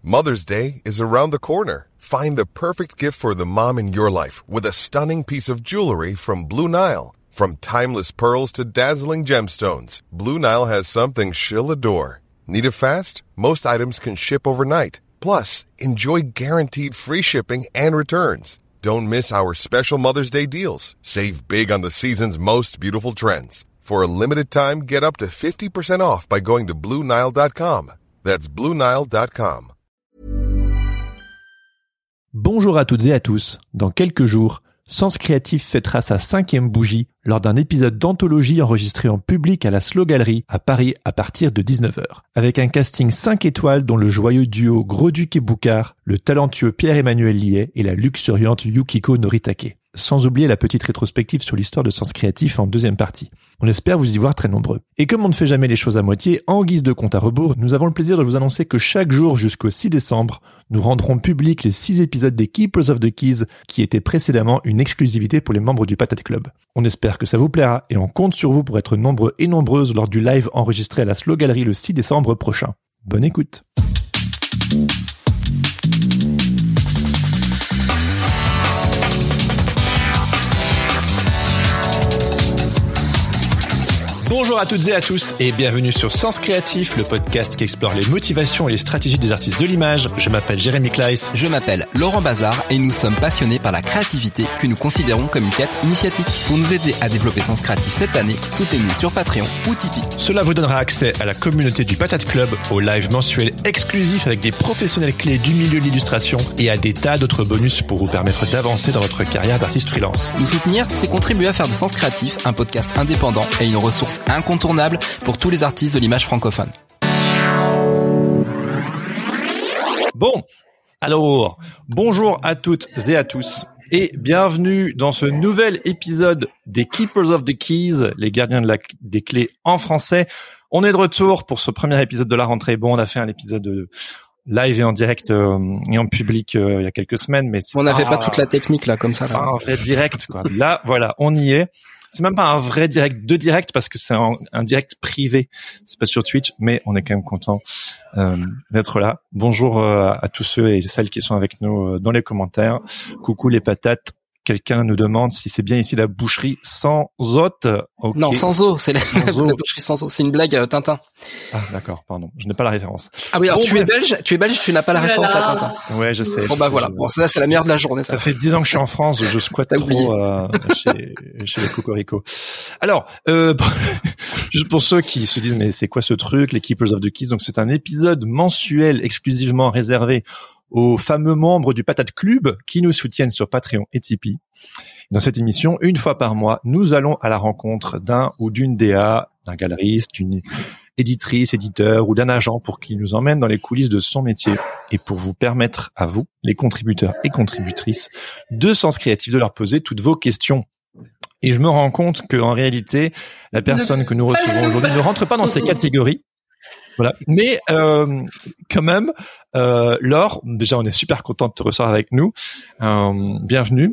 Mother's Day is around the corner. Find the perfect gift for the mom in your life with a stunning piece of jewelry from Blue Nile. From timeless pearls to dazzling gemstones, Blue Nile has something she'll adore. Need it fast? Most items can ship overnight. Plus, enjoy guaranteed free shipping and returns. Don't miss our special Mother's Day deals. Save big on the season's most beautiful trends. For a limited time, get up to 50% off by going to BlueNile.com. That's BlueNile.com. Bonjour à toutes et à tous. Dans quelques jours, Sens Créatif fêtera sa 5e bougie lors d'un épisode d'anthologie enregistré en public à la Slow Gallery à Paris à partir de 19h. Avec un casting 5 étoiles dont le joyeux duo Gros-Duc et Boucard, le talentueux Pierre-Emmanuel Liet et la luxuriante Yukiko Noritake. Sans oublier la petite rétrospective sur l'histoire de Sens Créatif en deuxième partie. On espère vous y voir très nombreux. Et comme on ne fait jamais les choses à moitié, en guise de compte à rebours, nous avons le plaisir de vous annoncer que chaque jour jusqu'au 6 décembre, nous rendrons publics les 6 épisodes des Keepers of the Keys qui étaient précédemment une exclusivité pour les membres du Patate Club. On espère que ça vous plaira et on compte sur vous pour être nombreux et nombreuses lors du live enregistré à la Slow Gallery le 6 décembre prochain. Bonne écoute. Bonjour à toutes et à tous et bienvenue sur Sens Créatif, le podcast qui explore les motivations et les stratégies des artistes de l'image. Je m'appelle Jérémy Kleiss. Je m'appelle Laurent Bazar et nous sommes passionnés par la créativité que nous considérons comme une quête initiatique. Pour nous aider à développer Sens Créatif cette année, soutenez-nous sur Patreon ou Tipeee. Cela vous donnera accès à la communauté du Patate Club, aux lives mensuels exclusifs avec des professionnels clés du milieu de l'illustration et à des tas d'autres bonus pour vous permettre d'avancer dans votre carrière d'artiste freelance. Nous soutenir, c'est contribuer à faire de Sens Créatif un podcast indépendant et une ressource incontournable pour tous les artistes de l'image francophone. Bon, alors, bonjour à toutes et à tous et bienvenue dans ce nouvel épisode des Keepers of the Keys, les gardiens des clés en français. On est de retour pour ce premier épisode de la rentrée. Bon, on a fait un épisode live et en direct et en public il y a quelques semaines, mais on n'avait pas toute la technique là comme ça. Là. Un vrai direct quoi. Là, voilà, on y est. C'est même pas un vrai direct parce que c'est un direct privé. C'est pas sur Twitch, mais on est quand même content d'être là. Bonjour à tous ceux et celles qui sont avec nous dans les commentaires. Coucou les patates. Quelqu'un nous demande si c'est bien ici la boucherie sans hôte. Okay. Non, sans eau, c'est la boucherie sans eau. C'est une blague Tintin. Ah d'accord, pardon, je n'ai pas la référence. Ah oui, alors tu es belge, tu n'as pas la référence à Tintin. Ouais, je sais. Bon bah voilà, bon ça c'est la meilleure de la journée. Ça fait 10 ans que je suis en France, je squatte trop chez les Cocorico. Alors, juste pour ceux qui se disent mais c'est quoi ce truc, les Keepers of the Keys, donc c'est un épisode mensuel exclusivement réservé aux fameux membres du Patate Club qui nous soutiennent sur Patreon et Tipeee. Dans cette émission, une fois par mois, nous allons à la rencontre d'un ou d'une DA, d'un galeriste, d'une éditrice, éditeur ou d'un agent pour qu'il nous emmène dans les coulisses de son métier et pour vous permettre à vous, les contributeurs et contributrices, de Sens Créatif de leur poser toutes vos questions. Et je me rends compte qu'en réalité, la personne que nous recevons aujourd'hui ne rentre pas dans ces catégories. Voilà. Mais quand même, Laure, déjà on est super content de te recevoir avec nous. Bienvenue.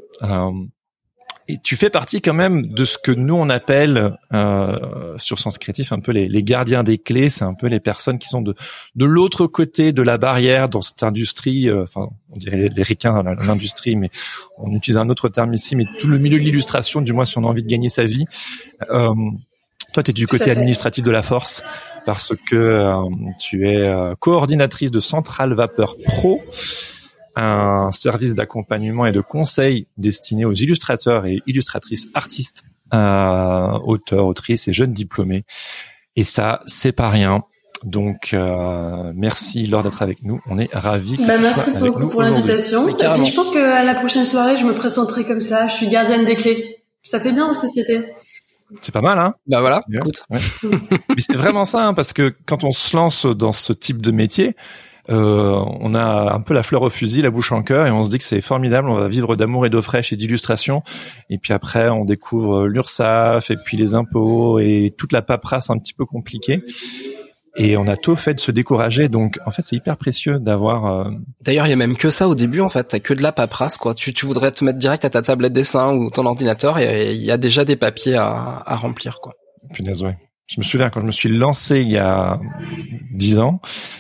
Et tu fais partie quand même de ce que nous on appelle sur Sens Créatif un peu les gardiens des clés. C'est un peu les personnes qui sont de l'autre côté de la barrière dans cette industrie. Enfin, on dirait les ricains dans l'industrie, mais on utilise un autre terme ici. Mais tout le milieu de l'illustration, du moins si on a envie de gagner sa vie. Toi, tu es du côté administratif de la force parce que tu es coordinatrice de Centrale Vapeur Pro, un service d'accompagnement et de conseil destiné aux illustrateurs et illustratrices artistes, auteurs, autrices et jeunes diplômés. Et ça, c'est pas rien. Donc, merci Laure d'être avec nous. On est ravis. Merci beaucoup pour l'invitation. Et puis, je pense qu'à la prochaine soirée, je me présenterai comme ça. Je suis gardienne des clés. Ça fait bien en société. C'est pas mal, hein? Bah voilà, bien. Écoute. Ouais. Mais c'est vraiment ça, hein, parce que quand on se lance dans ce type de métier, on a un peu la fleur au fusil, la bouche en cœur, et on se dit que c'est formidable, on va vivre d'amour et d'eau fraîche et d'illustration. Et puis après, on découvre l'URSSAF, et puis les impôts, et toute la paperasse un petit peu compliquée. Et on a tôt fait de se décourager, donc en fait c'est hyper précieux d'avoir. D'ailleurs il y a même que ça au début en fait, t'as que de la paperasse quoi. Tu voudrais te mettre direct à ta tablette dessin ou ton ordinateur et il y a déjà des papiers à remplir quoi. Punaise ouais. Je me souviens quand je me suis lancé il y a 10 ans,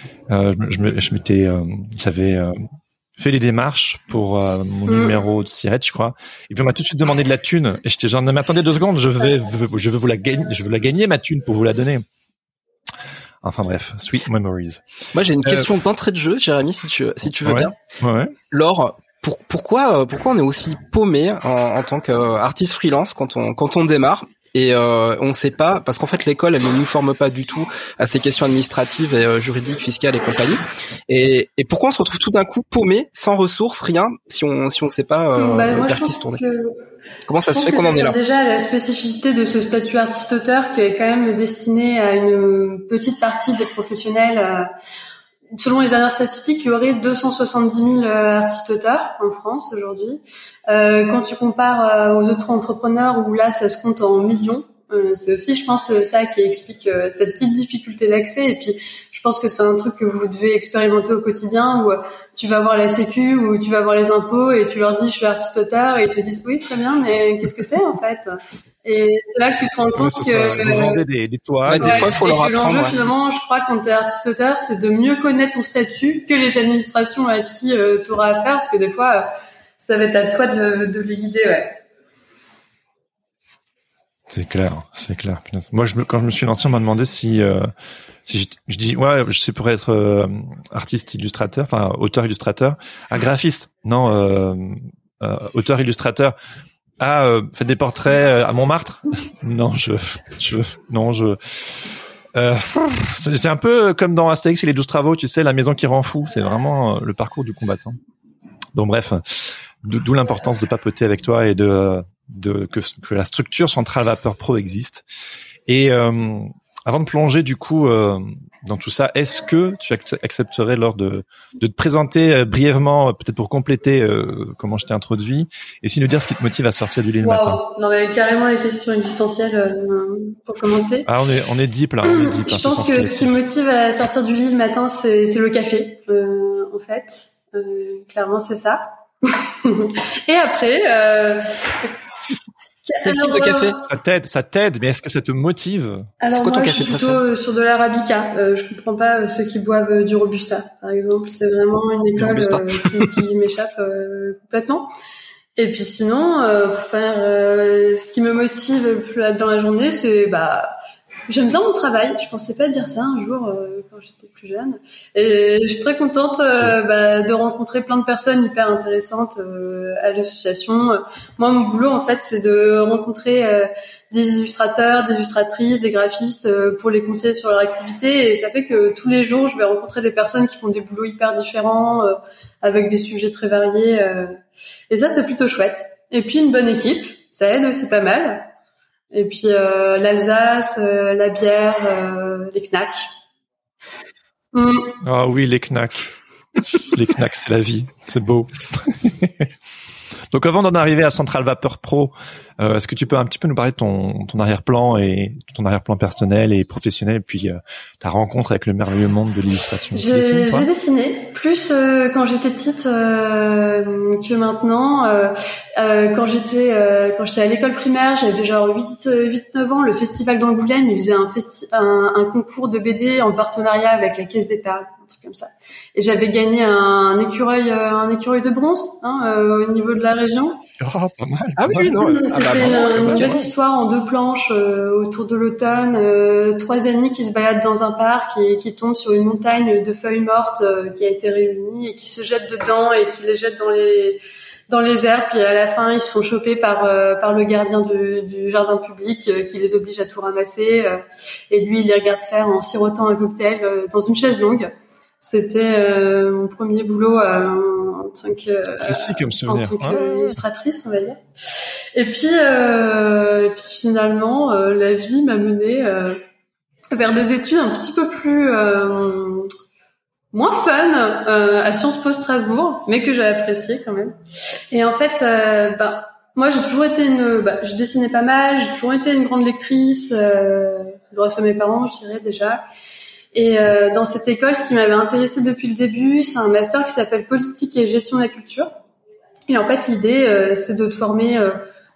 j'avais fait les démarches pour mon numéro de SIRET, je crois. Et puis on m'a tout de suite demandé de la thune. Et j'étais genre, non mais attendez 2 secondes, je veux vous la gagner, je veux la gagner ma thune pour vous la donner. Enfin bref, sweet memories. Moi j'ai une question d'entrée de jeu, Jérémy, si tu veux bien. Ouais. Laure, pourquoi on est aussi paumé en tant qu'artiste freelance quand on démarre? Et on sait pas, parce qu'en fait l'école elle ne nous forme pas du tout à ces questions administratives et juridiques, fiscales et compagnie. Et pourquoi on se retrouve tout d'un coup paumé, sans ressources, rien, si on sait pas vers qui se tourner. Comment ça se fait qu'on en est là? Déjà la spécificité de ce statut artiste-auteur qui est quand même destiné à une petite partie des professionnels. Selon les dernières statistiques, il y aurait 270 000 artistes-auteurs en France aujourd'hui. Quand tu compares aux autres entrepreneurs où là, ça se compte en millions, c'est aussi, je pense, ça qui explique cette petite difficulté d'accès. Et puis, je pense que c'est un truc que vous devez expérimenter au quotidien où tu vas voir la Sécu ou tu vas voir les impôts et tu leur dis « je suis artiste-auteur » et ils te disent « oui, très bien, mais qu'est-ce que c'est en fait ?» Et là que tu te rends compte que vous vendez des toiles. Des fois, il faut leur apprendre. L'enjeu, finalement, je crois, quand t'es artiste-auteur, c'est de mieux connaître ton statut que les administrations à qui t'auras affaire, parce que des fois, ça va être à toi de les guider, ouais. C'est clair. Moi, quand je me suis lancé, on m'a demandé si je dis ouais, je sais pour être artiste illustrateur, enfin auteur illustrateur, graphiste. Non, auteur illustrateur. Faites des portraits à Montmartre. Non, c'est un peu comme dans Astérix et les 12 travaux, tu sais, la maison qui rend fou. C'est vraiment le parcours du combattant. Donc bref, d'où l'importance de papoter avec toi et que la structure Centrale Vapeur Pro existe. Et avant de plonger du coup dans tout ça, est-ce que tu accepterais Laure de te présenter brièvement, peut-être pour compléter comment je t'ai introduit, et aussi nous dire ce qui te motive à sortir du lit le matin. Non mais carrément les questions existentielles pour commencer. On est deep là, on est deep. Je pense que ce qui me motive à sortir du lit le matin, c'est le café, en fait. Clairement c'est ça. Et après. Quel type de café? Ça t'aide, mais est-ce que ça te motive? Alors moi, je suis plutôt sur de l'arabica. Je comprends pas ceux qui boivent du robusta, par exemple. C'est vraiment une école qui m'échappe complètement. Et puis sinon, pour faire ce qui me motive dans la journée, c'est j'aime bien mon travail. Je pensais pas dire ça un jour quand j'étais plus jeune. Et je suis très contente de rencontrer plein de personnes hyper intéressantes à l'association. Moi, mon boulot, en fait, c'est de rencontrer des illustrateurs, des illustratrices, des graphistes pour les conseiller sur leur activité. Et ça fait que tous les jours, je vais rencontrer des personnes qui font des boulots hyper différents avec des sujets très variés. Et ça, c'est plutôt chouette. Et puis, une bonne équipe, ça aide aussi pas mal. Et puis l'Alsace, la bière, les knacks. Ah oui, les knacks. Les knacks, c'est la vie. C'est beau. Donc avant d'en arriver à Centrale Vapeur Pro, est-ce que tu peux un petit peu nous parler de ton arrière-plan et ton arrière-plan personnel et professionnel, et puis ta rencontre avec le merveilleux monde de l'illustration? J'ai dessiné plus quand j'étais petite que maintenant. Quand j'étais à l'école primaire, j'avais genre 8-9 ans, le festival d'Angoulême, il faisait un concours de BD en partenariat avec la Caisse d'Épargne, un truc comme ça. Et j'avais gagné un écureuil de bronze au niveau de la région. Oh, pas mal. Ah oui, non. C'était une belle histoire en 2 planches autour de l'automne. 3 amis qui se baladent dans un parc et qui tombent sur une montagne de feuilles mortes qui a été réunie et qui se jettent dedans et qui les jettent dans les airs. Puis à la fin, ils se font choper par le gardien du jardin public qui les oblige à tout ramasser. Et lui, il les regarde faire en sirotant un cocktail dans une chaise longue. C'était mon premier boulot en tant qu'illustratrice, on va dire. Et puis finalement, la vie m'a menée vers des études un petit peu plus moins fun à Sciences Po Strasbourg, mais que j'ai apprécié quand même. Et en fait, moi j'ai toujours été je dessinais pas mal, j'ai toujours été une grande lectrice, grâce à mes parents, je dirais déjà. Et dans cette école, ce qui m'avait intéressée depuis le début, c'est un master qui s'appelle Politique et gestion de la culture. Et en fait, l'idée, c'est de te former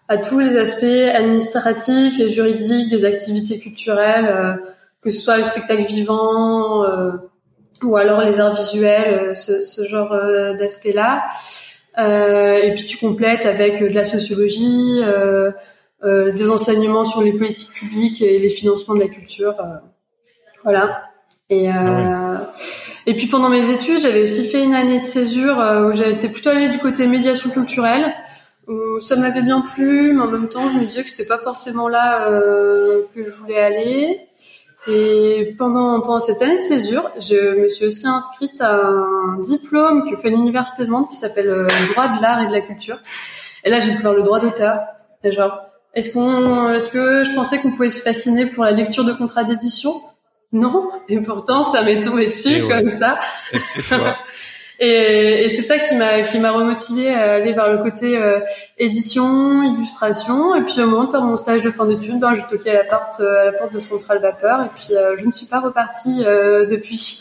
à tous les aspects administratifs et juridiques des activités culturelles, que ce soit le spectacle vivant ou alors les arts visuels, ce genre d'aspect-là. Et puis tu complètes avec de la sociologie, des enseignements sur les politiques publiques et les financements de la culture. Voilà. Et puis pendant mes études, j'avais aussi fait une année de césure où j'avais été plutôt allée du côté médiation culturelle. Où ça m'avait bien plu, mais en même temps, je me disais que c'était pas forcément là que je voulais aller. Et pendant cette année de césure, je me suis aussi inscrite à un diplôme que fait l'université de Nantes qui s'appelle droit de l'art et de la culture. Et là, j'ai découvert le droit d'auteur. Et genre, est-ce que je pensais qu'on pouvait se fasciner pour la lecture de contrats d'édition? Non. Et pourtant, ça m'est tombé dessus comme ça. Et c'est toi. Et c'est ça qui m'a remotivée à aller vers le côté édition, illustration. Et puis au moment de faire mon stage de fin d'études, je toquais à la porte de Centrale Vapeur. Et puis je ne suis pas repartie depuis.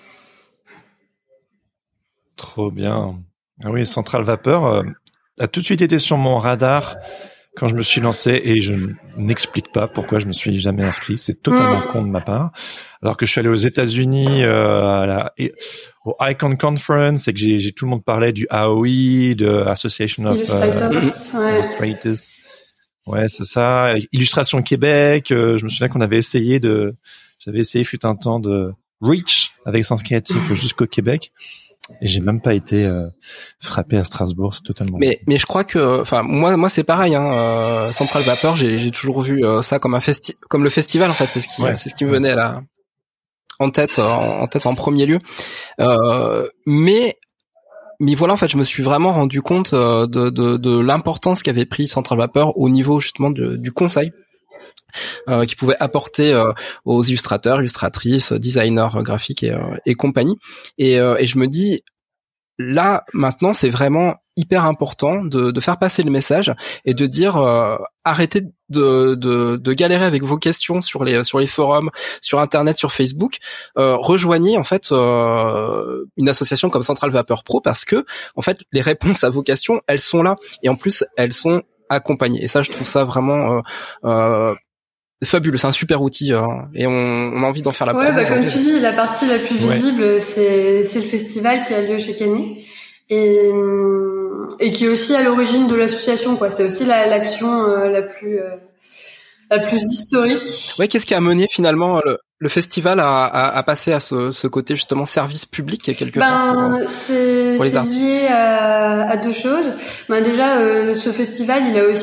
Trop bien. Ah oui, Centrale Vapeur a tout de suite été sur mon radar quand je me suis lancé, et je n'explique pas pourquoi je me suis jamais inscrit. C'est totalement con de ma part. Alors que je suis allé aux États-Unis au Icon Conference et que tout le monde parlait du AOI, de Association of Illustrators. Ouais, c'est ça. Illustration Québec. Je me souviens qu'on avait j'avais essayé fut un temps de Reach avec Sens Créatif jusqu'au Québec. Et j'ai même pas été frappé à Strasbourg, c'est totalement. Mais je crois que, enfin moi c'est pareil. Centrale Vapeur, j'ai toujours vu ça comme comme le festival en fait. C'est ce qui me venait là en tête en premier lieu. Mais voilà, en fait, je me suis vraiment rendu compte de l'importance qu'avait pris Centrale Vapeur au niveau justement du conseil. Qui pouvait apporter aux illustrateurs, illustratrices, designers graphiques et compagnie. Et je me dis, là, maintenant, c'est vraiment hyper important de faire passer le message et de dire arrêtez de galérer avec vos questions sur les forums, sur Internet, sur Facebook. Rejoignez en fait une association comme Centrale Vapeur Pro parce que en fait les réponses à vos questions, elles sont là et en plus elles sont accompagnées. Et ça, je trouve ça vraiment fabuleux, c'est un super outil et on a envie d'en faire la promo. Comme tu dis, la partie la plus visible, c'est le festival qui a lieu chaque année et qui est aussi à l'origine de l'association, quoi. C'est aussi l'action la plus historique. Ouais, qu'est-ce qui a mené finalement le festival à passer à ce côté justement service public quelque part c'est lié à deux choses. Déjà, ce festival, il a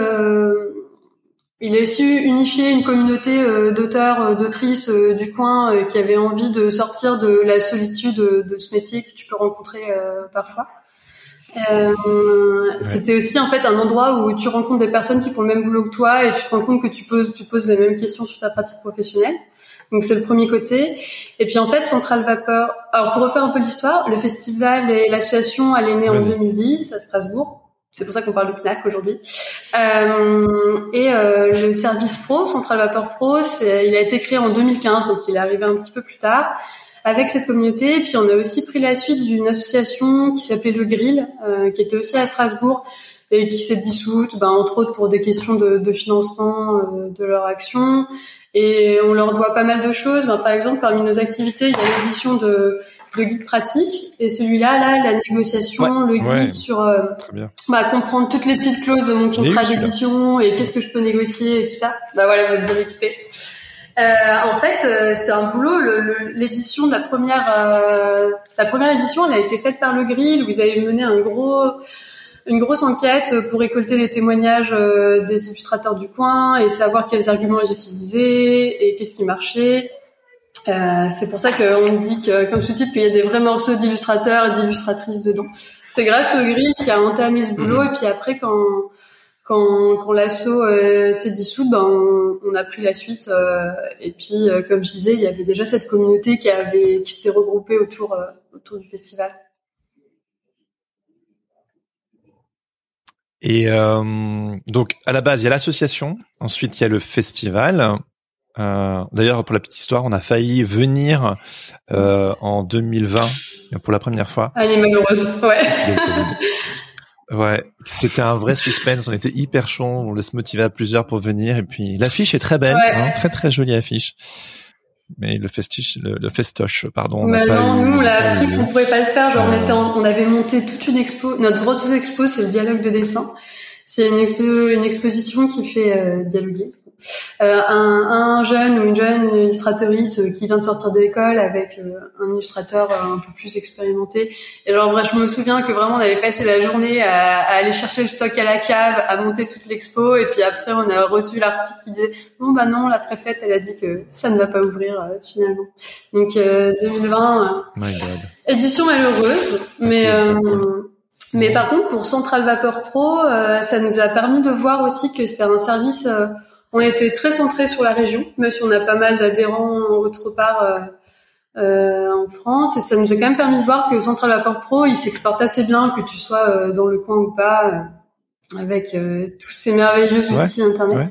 aussi unifié une communauté d'auteurs, d'autrices du coin qui avaient envie de sortir de la solitude de ce métier que tu peux rencontrer parfois. C'était aussi en fait un endroit où tu rencontres des personnes qui font le même boulot que toi et tu te rends compte que tu poses les mêmes questions sur ta pratique professionnelle. Donc c'est le premier côté. Et puis en fait, Centrale Vapeur. Alors pour refaire un peu l'histoire, le festival et l'association, elle est née en 2010 à Strasbourg. C'est pour ça qu'on parle de CNAC aujourd'hui. Le service pro, Centrale Vapeur Pro, il a été créé en 2015, donc il est arrivé un petit peu plus tard avec cette communauté. Et puis on a aussi pris la suite d'une association qui s'appelait Le Grill, qui était aussi à Strasbourg et qui s'est dissoute, entre autres pour des questions de financement de leur action. Et on leur doit pas mal de choses. Par exemple, parmi nos activités, il y a l'édition de guide pratique et celui-là, la négociation, le guide sur comprendre toutes les petites clauses de mon contrat d'édition et qu'est-ce que je peux négocier et tout ça. Voilà, vous êtes bien équipés. En fait, c'est un boulot. L'édition de la première édition, elle a été faite par Le Grill. Vous avez mené une grosse enquête pour récolter les témoignages des illustrateurs du coin et savoir quels arguments ils utilisaient et qu'est-ce qui marchait. C'est pour ça qu'on dit que, comme sous-titre, qu'il y a des vrais morceaux d'illustrateurs et d'illustratrices dedans. C'est grâce au Grill qui a entamé ce boulot et puis après quand l'asso s'est dissoute, on a pris la suite et puis comme je disais, il y avait déjà cette communauté qui s'était regroupée autour du festival. Et donc à la base il y a l'association, ensuite il y a le festival. D'ailleurs pour la petite histoire, on a failli venir en 2020 pour la première fois. Elle est malheureuse, ouais. Ouais, c'était un vrai suspense. On était hyper chaud. On laisse motiver à plusieurs pour venir. Et puis l'affiche est très belle, très très jolie affiche. Mais le festoche, pardon. Mais non, nous on l'a appris qu'on pouvait pas le faire. Genre on avait monté toute une expo. Notre grosse expo, c'est le dialogue de dessin. C'est une exposition qui fait dialoguer. Un jeune ou une jeune illustratrice qui vient de sortir de l'école avec un illustrateur un peu plus expérimenté. Et genre bref, je me souviens que vraiment on avait passé la journée à aller chercher le stock à la cave, à monter toute l'expo, et puis après on a reçu l'article qui disait non la préfète elle a dit que ça ne va pas ouvrir finalement. Donc 2020 édition malheureuse, mais par contre pour Central Vapor Pro ça nous a permis de voir aussi que c'est un service. On était très centré sur la région, même si on a pas mal d'adhérents autre part en France, et ça nous a quand même permis de voir que Central Vapor Pro, il s'exporte assez bien, que tu sois dans le coin ou pas, avec tous ces merveilleux outils Internet.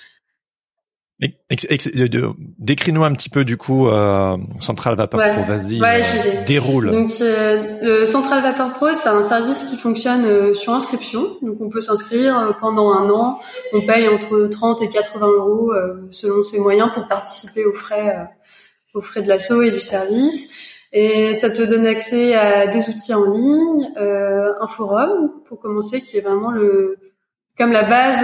Décris-nous un petit peu du coup Central Vapor Pro, vas-y, déroule. Donc le Central Vapor Pro, c'est un service qui fonctionne sur inscription. Donc on peut s'inscrire pendant 1 an. On paye entre 30 et 80 euros selon ses moyens pour participer aux frais de l'asso et du service. Et ça te donne accès à des outils en ligne, un forum pour commencer, qui est vraiment comme la base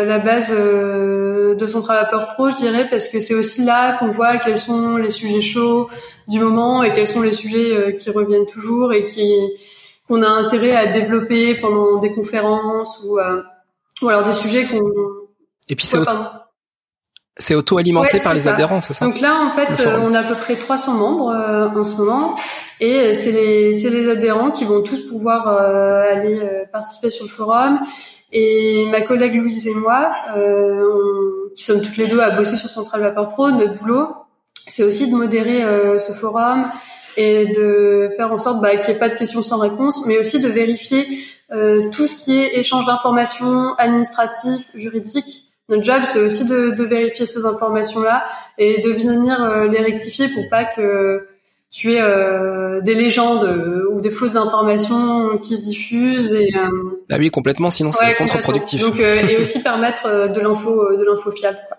de Central Vapor Pro, je dirais, parce que c'est aussi là qu'on voit quels sont les sujets chauds du moment et quels sont les sujets qui reviennent toujours et qu'on a intérêt à développer pendant des conférences ou alors des sujets qu'on. Et puis c'est auto-alimenté par les adhérents, c'est ça? Donc là, en fait, on a à peu près 300 membres en ce moment, et c'est les adhérents qui vont tous pouvoir aller participer sur le forum. Et ma collègue Louise et moi, qui sommes toutes les deux à bosser sur Central Vapor Pro, notre boulot, c'est aussi de modérer ce forum et de faire en sorte qu'il n'y ait pas de questions sans réponse, mais aussi de vérifier tout ce qui est échange d'informations administratifs, juridiques. Notre job, c'est aussi de vérifier ces informations-là et de venir les rectifier pour pas que tu aies des légendes ou des fausses informations qui se diffusent. Et ah oui, complètement, sinon c'est contre-productif. Donc et aussi permettre de l'info fiable, quoi.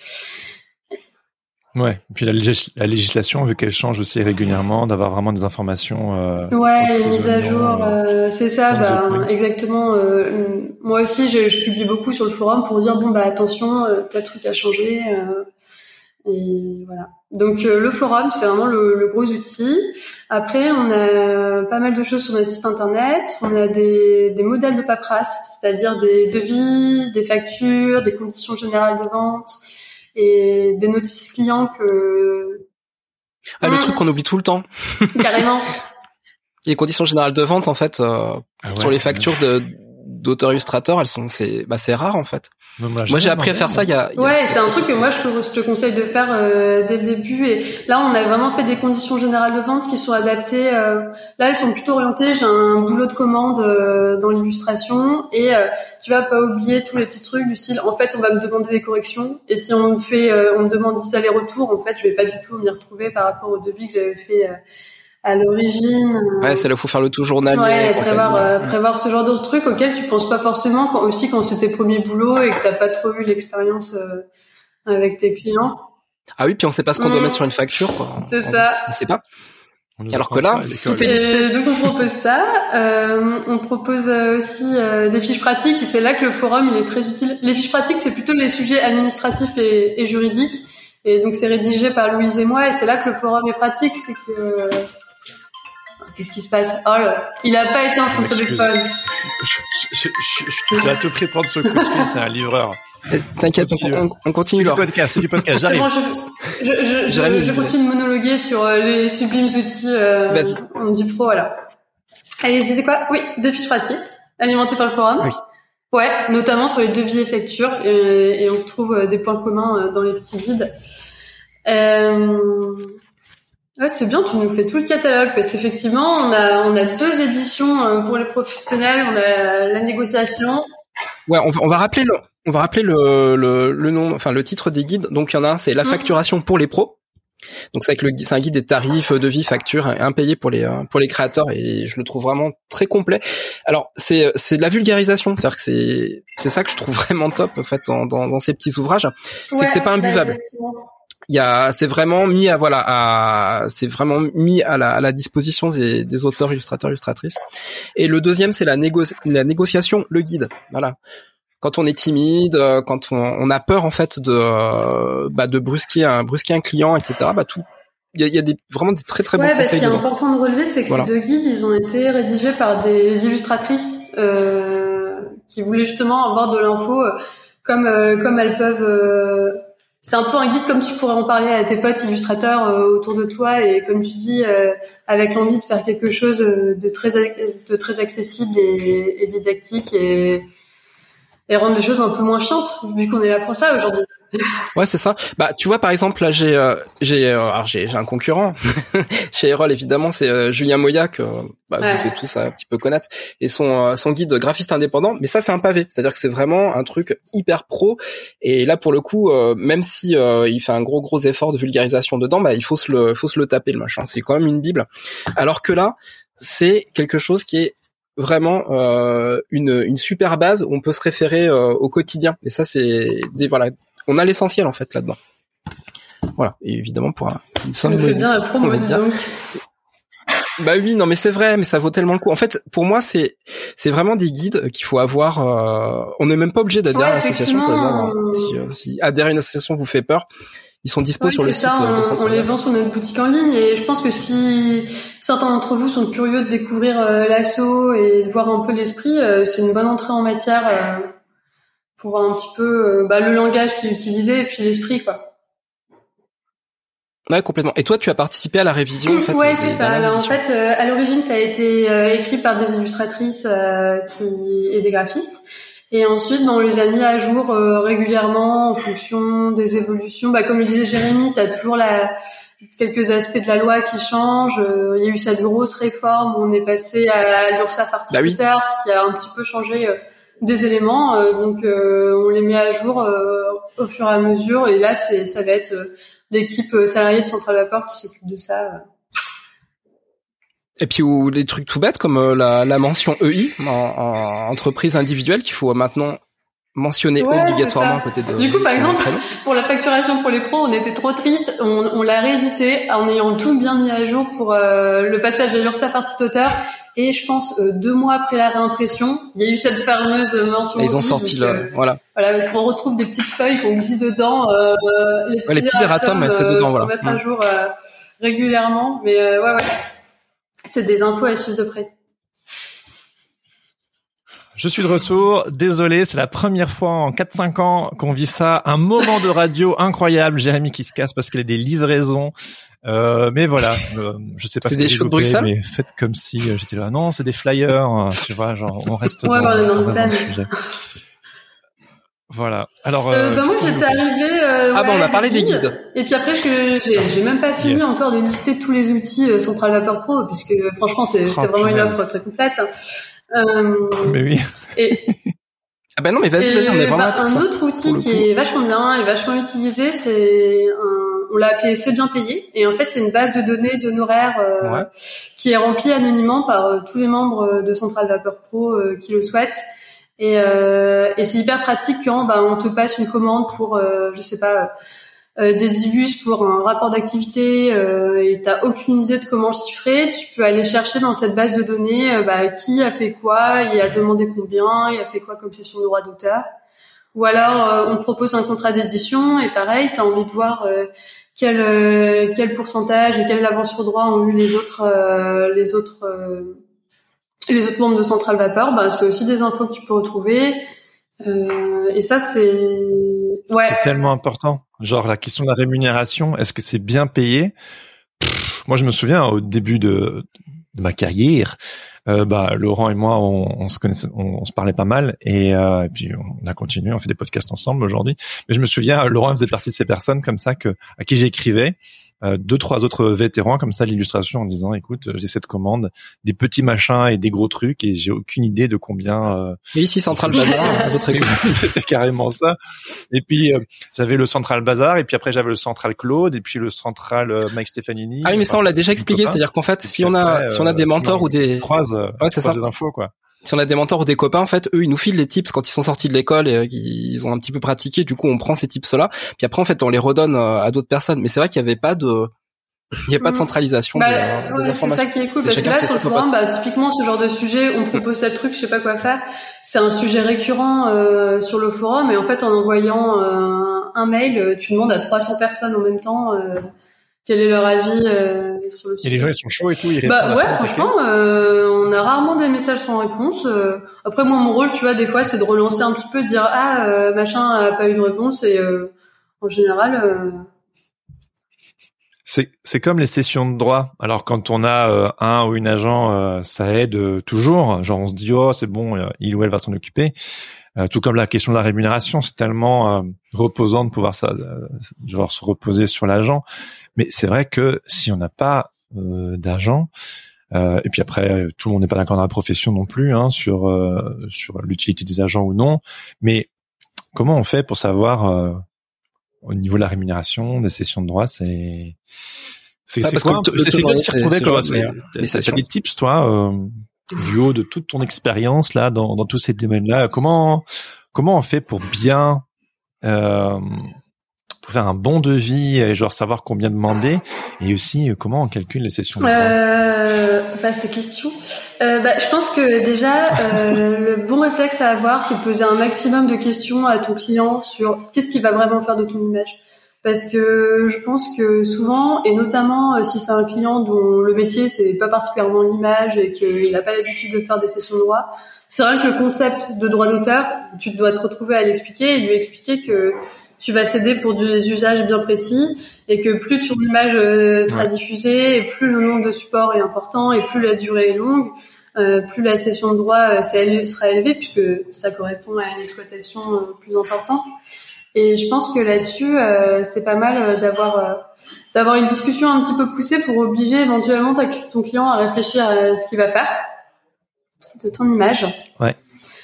Ouais, et puis la législation, vu qu'elle change aussi régulièrement, d'avoir vraiment des informations mise à jour, c'est ça, exactement. Moi aussi, je publie beaucoup sur le forum pour dire attention, tel truc a changé, et voilà. Donc le forum, c'est vraiment le gros outil. Après, on a pas mal de choses sur notre site internet. On a des modèles de paperasse, c'est-à-dire des devis, des factures, des conditions générales de vente et des notices clients que... le truc qu'on oublie tout le temps. Carrément. Les conditions générales de vente, en fait, sur les factures d'auteurs illustrateurs, c'est rare, en fait. Moi, j'ai appris à faire ça c'est un truc que moi, je te conseille de faire dès le début. Et là, on a vraiment fait des conditions générales de vente qui sont adaptées. Là, elles sont plutôt orientées. J'ai un boulot de commande dans l'illustration, et tu vas pas oublier tous les petits trucs du style. En fait, on va me demander des corrections, et si on me demande 10 allers-retours, en fait, je vais pas du tout m'y retrouver par rapport au devis que j'avais fait à l'origine. C'est là, faut faire le tout journalier. Prévoir ce genre de trucs auxquels tu penses pas forcément quand c'est tes premiers boulots et que t'as pas trop eu l'expérience avec tes clients. Ah oui, puis on sait pas ce qu'on doit mettre sur une facture, quoi. C'est ça. On sait pas. Alors que là, tout est listé. Donc on propose ça. On propose aussi des fiches pratiques, et c'est là que le forum il est très utile. Les fiches pratiques, c'est plutôt les sujets administratifs et juridiques. Et donc c'est rédigé par Louise et moi, et c'est là que le forum est pratique, c'est que... Qu'est-ce qui se passe? Il a pas éteint son téléphone. Je vais à tout prix prendre ce coup de fil, c'est un livreur. T'inquiète, on continue là. C'est du podcast, j'arrive. Je continue de monologuer sur les sublimes outils du pro, voilà. Allez, je disais quoi? Oui, des fiches pratiques, alimentées par le forum. Oui. Ouais, notamment sur les devis et factures, et on retrouve des points communs dans les petits guides. Ouais, c'est bien, tu nous fais tout le catalogue, parce qu'effectivement, on a 2 éditions pour les professionnels, on a la négociation. Ouais, on va rappeler le nom, enfin le titre des guides. Donc il y en a un, c'est la facturation pour les pros. Donc c'est un guide des tarifs, devis, factures, impayés pour les créateurs, et je le trouve vraiment très complet. Alors c'est de la vulgarisation, c'est-à-dire que c'est ça que je trouve vraiment top en fait dans ces petits ouvrages, c'est que c'est pas imbuvable. C'est vraiment mis à la disposition des auteurs, illustrateurs, illustratrices. Et le deuxième, c'est la négociation, le guide. Voilà. Quand on est timide, quand on a peur en fait de brusquer un client, etc. Il y a vraiment des très très bons conseils. Ce qui est important de relever, c'est que ces deux guides, ils ont été rédigés par des illustratrices qui voulaient justement avoir de l'info comme elles peuvent. C'est un peu un guide comme tu pourrais en parler à tes potes illustrateurs autour de toi, et comme tu dis, avec l'envie de faire quelque chose de très accessible et didactique, et rendre les choses un peu moins chiantes, vu qu'on est là pour ça aujourd'hui. Ouais, c'est ça. Tu vois, par exemple, là, j'ai un concurrent. Chez Erol, évidemment, c'est Julien Moya, que vous devez tous un petit peu connaître, et son guide graphiste indépendant. Mais ça, c'est un pavé. C'est-à-dire que c'est vraiment un truc hyper pro. Et là, pour le coup, même si il fait un gros effort de vulgarisation dedans, il faut se le taper, le machin. C'est quand même une bible. Alors que là, c'est quelque chose qui est vraiment une super base où on peut se référer au quotidien. Et ça, on a l'essentiel en fait là-dedans. Voilà. Et évidemment pour une somme modique, bien la promo, on va dire. Oui, non, mais c'est vrai, mais ça vaut tellement le coup. En fait, pour moi, c'est vraiment des guides qu'il faut avoir. On n'est même pas obligé d'adhérer à l'association pour les avoir. Si adhérer à une association vous fait peur, ils sont dispo sur le site. On les vend sur notre boutique en ligne, et je pense que si certains d'entre vous sont curieux de découvrir l'asso et de voir un peu l'esprit, c'est une bonne entrée en matière pour voir un petit peu le langage qui est utilisé et puis l'esprit, quoi. Ouais, complètement. Et toi, tu as participé à la révision, en fait. Ouais, c'est ça. Alors, en fait, à l'origine, ça a été écrit par des illustratrices et des graphistes. Et ensuite, on les a mis à jour régulièrement en fonction des évolutions. Comme le disait Jérémy, t'as toujours quelques aspects de la loi qui changent. Il y a eu cette grosse réforme où on est passé à l'URSSAF Artiste-Auteur, qui a un petit peu changé des éléments. Donc, on les met à jour au fur et à mesure. Et là, ça va être l'équipe salariée de Centrale Vapeur qui s'occupe de ça. Et puis ou les trucs tout bêtes comme la mention EI en entreprise individuelle qu'il faut maintenant mentionner obligatoirement à côté de. Du coup, par exemple, pour la facturation pour les pros, on était trop triste. On l'a réédité en ayant tout bien mis à jour pour le passage à l'URSSAF Artiste-Auteur. Et je pense 2 mois après la réimpression, il y a eu cette fameuse mention. Ils ont sorti voilà. Voilà, on retrouve des petites feuilles qu'on glisse dedans. Les petits erratums, c'est dedans, voilà. Faut mettre à jour régulièrement, mais ouais. C'est des infos à suivre de près. Je suis de retour. Désolé, c'est la première fois en 4-5 ans qu'on vit ça. Un moment de radio incroyable. Jérémy qui se casse parce qu'il a des livraisons. Mais voilà, je sais pas. C'est des shows de Bruxelles, mais faites comme si j'étais là. Non, c'est des flyers. Tu vois, genre on reste dans le sujet. Voilà. Alors, moi j'étais arrivée. on a parlé des guides. Et puis après, j'ai même pas fini encore de lister tous les outils Centrale Vapeur Pro, puisque franchement c'est vraiment une offre très complète. Mais oui. Non, mais vas-y, on est vraiment là pour ça. Un autre outil qui est vachement bien et vachement utilisé, on l'a appelé C'est bien payé. Et en fait, c'est une base de données d'honoraires qui est remplie anonymement par tous les membres de Centrale Vapeur Pro qui le souhaitent. Et c'est hyper pratique quand on te passe une commande pour des illus pour un rapport d'activité et t'as aucune idée de comment chiffrer, tu peux aller chercher dans cette base de données qui a fait quoi, il a demandé combien, il a fait quoi comme cession de droit d'auteur. Ou alors on te propose un contrat d'édition et pareil, t'as envie de voir quel pourcentage et quelle avance sur droit ont eu les autres membres de Centrale Vapeur. C'est aussi des infos que tu peux retrouver. Et ça, c'est tellement important. Genre la question de la rémunération, est-ce que c'est bien payé? Moi, je me souviens au début de ma carrière, Laurent et moi, on se connaissait, on se parlait pas mal, et puis on a continué, on fait des podcasts ensemble aujourd'hui. Mais je me souviens, Laurent faisait partie de ces personnes comme ça à qui j'écrivais deux, trois autres vétérans comme ça de l'illustration en disant, écoute, j'ai cette commande, des petits machins et des gros trucs et j'ai aucune idée de combien. Mais ici Central Bazar, à votre écoute. C'était carrément ça. Et puis j'avais le Central Bazar et puis après j'avais le Central Claude et puis le Central Mike Stefanini. Ah oui, mais ça on l'a déjà expliqué, c'est-à-dire qu'en fait, si on a des mentors ou des c'est ça, des infos quoi. Si on a des mentors ou des copains, en fait, eux, ils nous filent les tips quand ils sont sortis de l'école et ils ont un petit peu pratiqué. Du coup, on prend ces tips-là. Puis après, en fait, on les redonne à d'autres personnes. Mais c'est vrai qu'il n'y avait pas de centralisation des informations. C'est ça qui est cool. Parce que là, sur le forum, typiquement, ce genre de sujet, on propose tel truc, je sais pas quoi faire. C'est un sujet récurrent sur le forum. Et en fait, en envoyant un mail, tu demandes à 300 personnes en même temps quel est leur avis sur le sujet. Et les gens, ils sont chauds et tout, ils répondent. Franchement, on a rarement des messages sans réponse. Après, moi, mon rôle, tu vois, des fois, c'est de relancer un petit peu, de dire machin a pas eu de réponse et en général. C'est comme les sessions de droit. Alors quand on a un ou une agent, ça aide toujours. Genre on se dit c'est bon, il ou elle va s'en occuper. Tout comme la question de la rémunération, c'est tellement reposant de pouvoir se reposer sur l'agent. Mais c'est vrai que si on n'a pas d'agent, et puis après tout le monde n'est pas d'accord dans la profession non plus sur l'utilité des agents ou non. Mais comment on fait pour savoir au niveau de la rémunération des sessions de droit, c'est quoi c'est quoi de s'y retrouver quoi. T'as des tips toi du haut de toute ton expérience là dans tous ces domaines-là, comment on fait pour bien pour faire un bon devis et genre savoir combien demander, et aussi comment on calcule les sessions de droit? Vaste question. Je pense que déjà le bon réflexe à avoir, c'est de poser un maximum de questions à ton client sur qu'est-ce qu'il va vraiment faire de ton image. Parce que je pense que souvent, et notamment si c'est un client dont le métier c'est pas particulièrement l'image et qu'il n'a pas l'habitude de faire des sessions de droit, c'est vrai que le concept de droit d'auteur, tu dois te retrouver à l'expliquer et lui expliquer que tu vas céder pour des usages bien précis et que plus ton image sera diffusée et plus le nombre de supports est important et plus la durée est longue, plus la session de droit sera élevée puisque ça correspond à une exploitation plus importante. Et je pense que là-dessus, c'est pas mal d'avoir une discussion un petit peu poussée pour obliger éventuellement ton client à réfléchir à ce qu'il va faire de ton image. Ouais.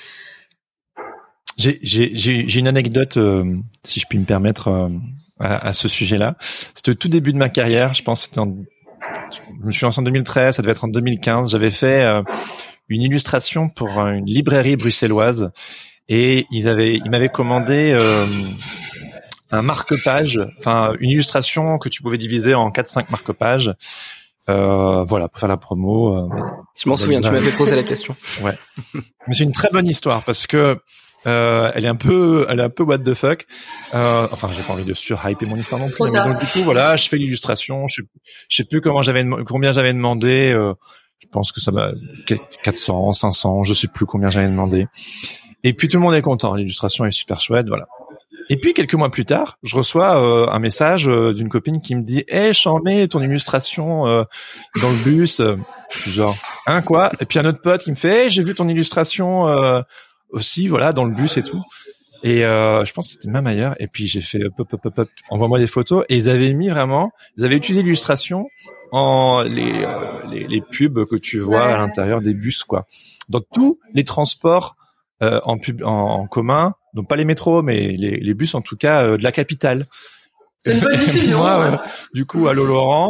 J'ai une anecdote, si je puis me permettre, à ce sujet-là. C'était au tout début de ma carrière. Je pense que je me suis lancé en 2013, ça devait être en 2015. J'avais fait une illustration pour une librairie bruxelloise. Et ils m'avaient commandé un marque-page, enfin une illustration que tu pouvais diviser en 4-5 marque-pages, pour faire la promo. Je m'en souviens, tu m'avais posé la question. Ouais, mais c'est une très bonne histoire parce que elle est un peu what the fuck. J'ai pas envie de surhyper mon histoire non plus. Mais donc du coup, voilà, je fais l'illustration. Je sais plus combien j'avais demandé. Je pense que ça m'a 400, 500, je sais plus combien j'avais demandé. Et puis tout le monde est content, l'illustration est super chouette, voilà. Et puis quelques mois plus tard, je reçois un message d'une copine qui me dit j'en mets ton illustration dans le bus. Genre quoi? Et puis un autre pote qui me fait j'ai vu ton illustration aussi, voilà, dans le bus et tout. Et je pense que c'était même ailleurs. Et puis j'ai fait hop, envoie-moi des photos. Et ils avaient utilisé l'illustration en les pubs que tu vois à l'intérieur des bus, quoi. Dans tous les transports en commun, donc pas les métros, mais les bus en tout cas de la capitale. C'est une bonne diffusion. Du coup, allô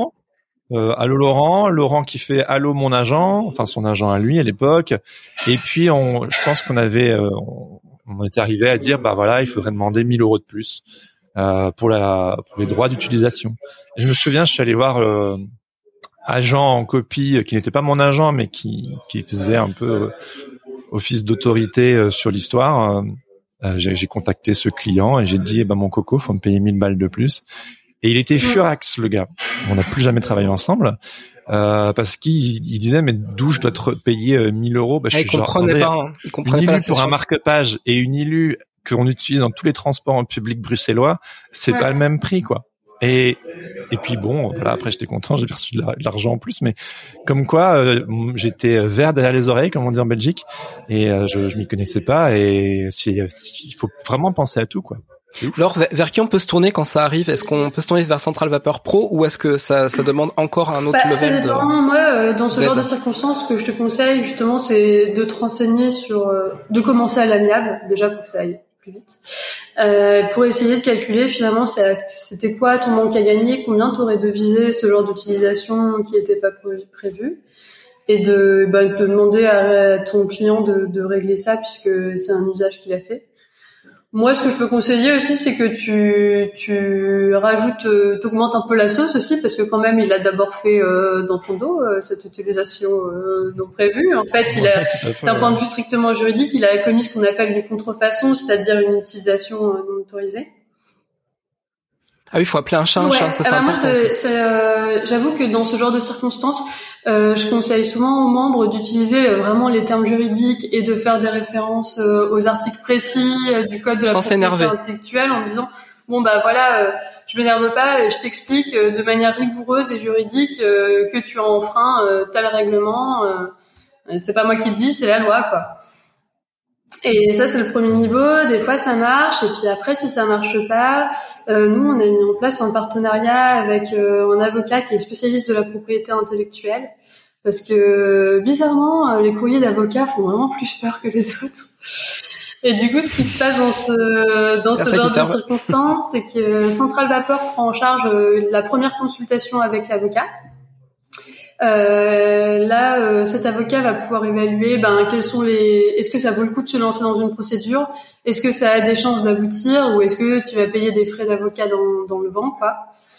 Laurent qui fait allô mon agent, enfin son agent à lui à l'époque. Et puis je pense qu'on était arrivé à dire il faudrait demander 1 000 € de plus pour les droits d'utilisation. Et je me souviens, je suis allé voir agent en copie qui n'était pas mon agent mais qui faisait un peu office d'autorité sur l'histoire. J'ai contacté ce client et j'ai dit mon coco, faut me payer 1000 balles de plus. Et il était furax, le gars. On n'a plus jamais travaillé ensemble parce qu'il disait mais d'où je dois te payer 1000 €. Il comprenait pas. Il comprenait pas pour un marque-page et une illu qu'on utilise dans tous les transports en public bruxellois, c'est pas le même prix, quoi. Et puis après j'étais content, j'ai reçu de l'argent en plus, mais comme quoi j'étais vert derrière les oreilles, comme on dit en Belgique, et je m'y connaissais pas, et il faut vraiment penser à tout, quoi. Alors, vers qui on peut se tourner quand ça arrive? Est-ce qu'on peut se tourner vers Central Vapeur Pro ou est-ce que ça demande encore un autre level ça dépend. Moi, dans ce genre de circonstances, ce que je te conseille, justement, c'est de te renseigner sur, de commencer à l'amiable, déjà pour que ça aille plus vite, pour essayer de calculer, finalement, c'était quoi ton manque à gagner, combien t'aurais de viser ce genre d'utilisation qui n'était pas prévu, et de demander à ton client de régler ça puisque c'est un usage qu'il a fait. Moi, ce que je peux conseiller aussi, c'est que tu rajoutes, t'augmentes un peu la sauce aussi, parce que quand même, il a d'abord fait dans ton dos cette utilisation non prévue. En fait, d'un point de vue strictement juridique, il a commis ce qu'on appelle une contrefaçon, c'est-à-dire une utilisation non autorisée. Ah oui, il faut appeler un chat un chat, ça c'est important. Moi, j'avoue que dans ce genre de circonstances, je conseille souvent aux membres d'utiliser vraiment les termes juridiques et de faire des références aux articles précis du code de la propriété intellectuelle en disant je m'énerve pas, je t'explique de manière rigoureuse et juridique que tu as enfreint tel règlement. C'est pas moi qui le dis, c'est la loi, quoi. Et ça, c'est le premier niveau. Des fois, ça marche. Et puis après, si ça marche pas, nous, on a mis en place un partenariat avec un avocat qui est spécialiste de la propriété intellectuelle. Parce que, bizarrement, les courriers d'avocats font vraiment plus peur que les autres. Et du coup, ce qui se passe dans ce genre de circonstances, c'est que Central Vapeur prend en charge la première consultation avec l'avocat. Cet avocat va pouvoir évaluer est-ce que ça vaut le coup de se lancer dans une procédure, est-ce que ça a des chances d'aboutir ou est-ce que tu vas payer des frais d'avocat dans le vent, quoi.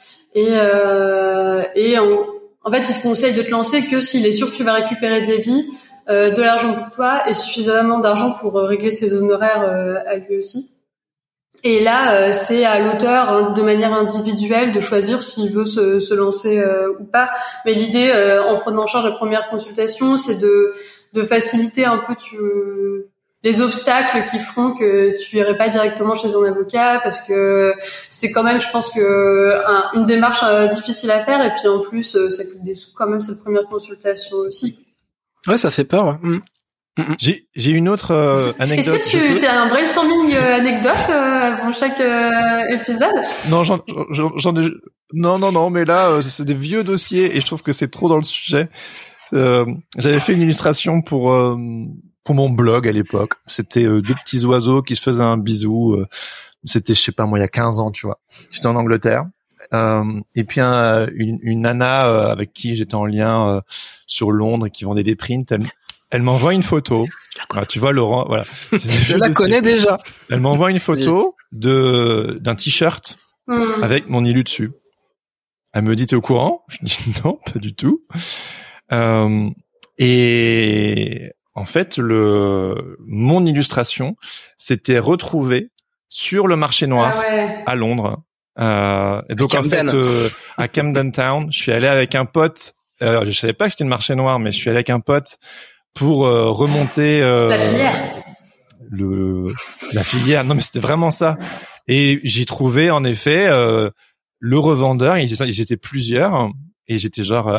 En fait, il te conseille de te lancer que s'il est sûr que tu vas récupérer des billes, de l'argent pour toi et suffisamment d'argent pour régler ses honoraires à lui aussi. Et là, c'est à l'auteur, de manière individuelle, de choisir s'il veut se lancer ou pas. Mais l'idée, en prenant en charge la première consultation, c'est de faciliter un peu les obstacles qui feront que tu irais pas directement chez un avocat, parce que c'est quand même, je pense que une démarche difficile à faire. Et puis en plus, ça coûte des sous quand même cette première consultation aussi. Ouais, ça fait peur. Ouais. J'ai une autre anecdote. Est-ce que tu as un brainstorming anecdote avant chaque épisode? Non, j'en ai. Non, mais là, c'est des vieux dossiers et je trouve que c'est trop dans le sujet. J'avais fait une illustration pour mon blog à l'époque. C'était deux petits oiseaux qui se faisaient un bisou. C'était, je sais pas moi, il y a 15 ans, tu vois. J'étais en Angleterre. Et puis une nana avec qui j'étais en lien sur Londres et qui vendait des prints. Elle m'envoie une photo. Alors, tu vois, Laurent, voilà. Je la connais déjà. Elle m'envoie une photo d'un t-shirt avec mon illu dessus. Elle me dit, t'es au courant? Je dis, non, pas du tout. Et en fait, mon illustration s'était retrouvée sur le marché noir à Londres. Et donc, en fait, à Camden Town, je suis allé avec un pote. Je savais pas que c'était le marché noir, mais je suis allé avec un pote pour remonter la filière. La filière. Non, mais c'était vraiment ça. Et j'ai trouvé en effet le revendeur. Ils étaient plusieurs et j'étais genre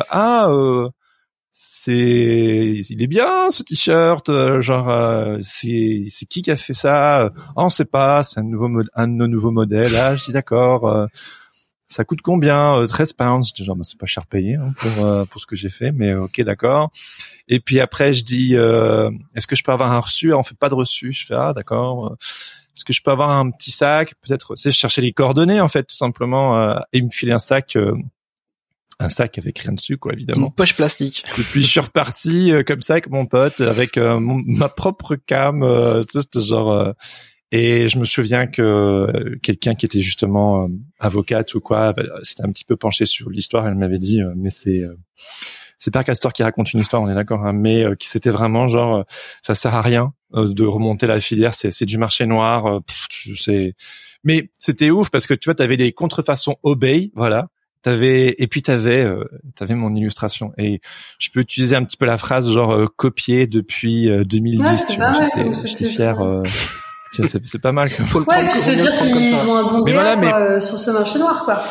il est bien ce t-shirt. C'est qui a fait ça? On sait pas. C'est un de nos nouveaux modèles. Ah, je dis d'accord. Ça coûte combien? 13 pounds. Je dis genre, c'est pas cher payé pour ce que j'ai fait, mais ok, d'accord. Et puis après, je dis, est-ce que je peux avoir un reçu? On fait pas de reçu. Je fais, d'accord. Est-ce que je peux avoir un petit sac? Peut-être, je cherchais les coordonnées, en fait, tout simplement, et il me filait un sac avec rien dessus, quoi, évidemment. Une poche plastique. Et puis je suis reparti comme ça avec mon pote, avec ma propre cam, genre. Et je me souviens que quelqu'un qui était justement avocate ou quoi, s'était un petit peu penché sur l'histoire. Elle m'avait dit, mais c'est Père Castor qui raconte une histoire, on est d'accord, hein, mais qui c'était vraiment genre, ça sert à rien de remonter la filière, c'est du marché noir. Mais c'était ouf parce que tu vois, t'avais des contrefaçons Obey, voilà. T'avais mon illustration et je peux utiliser un petit peu la phrase genre copier depuis 2010. Tu vois, j'étais fier. C'est pas mal. Faut le prendre, puis se dire qu'ils ont un bon gars sur ce marché noir, quoi.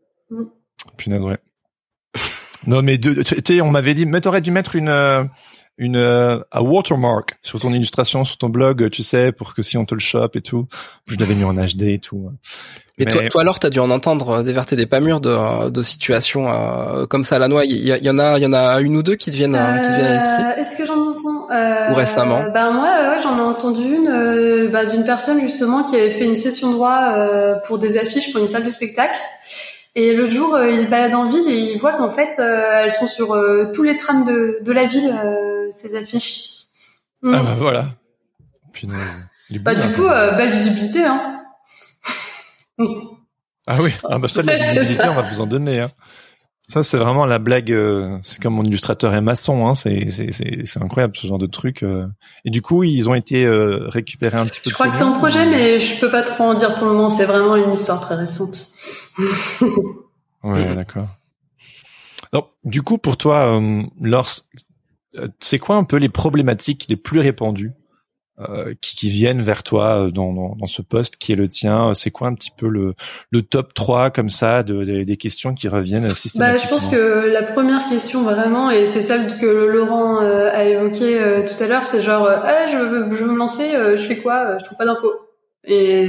Punaise, ouais. Non, mais on m'avait dit, mais t'aurais dû mettre une un watermark sur ton illustration, sur ton blog, tu sais, pour que si on te le chope et tout. Je l'avais mis en HD et tout. Mais toi alors, t'as dû en entendre des vertes et des pas mûres de situations comme ça à la noix. Il y en a une ou deux qui te viennent à l'esprit. Est-ce que j'en entends ou récemment? Moi, j'en ai entendu une d'une personne justement qui avait fait une session droit pour des affiches pour une salle de spectacle. Et l'autre jour, il se balade en ville et il voit qu'en fait, elles sont sur tous les trams de la ville, ces affiches. Ah bah voilà. Punaise. Du coup, belle visibilité, hein. Ah oui, ça, la visibilité, on va vous en donner, hein. Ça, c'est vraiment la blague, c'est comme mon illustrateur est maçon, hein, c'est incroyable, ce genre de truc, Et du coup, ils ont été, récupérés un petit peu. Je crois que c'est en projet, mais je peux pas trop en dire pour le moment, c'est vraiment une histoire très récente. Ouais, d'accord. Donc, du coup, pour toi, Laure, c'est quoi un peu les problématiques les plus répandues qui viennent vers toi dans ce poste qui est le tien? C'est quoi un petit peu le top 3 comme ça des questions qui reviennent systématiquement? Je pense que la première question vraiment, et c'est celle que Laurent a évoquée tout à l'heure, c'est genre je veux me lancer, je fais quoi? Je trouve pas d'infos. Et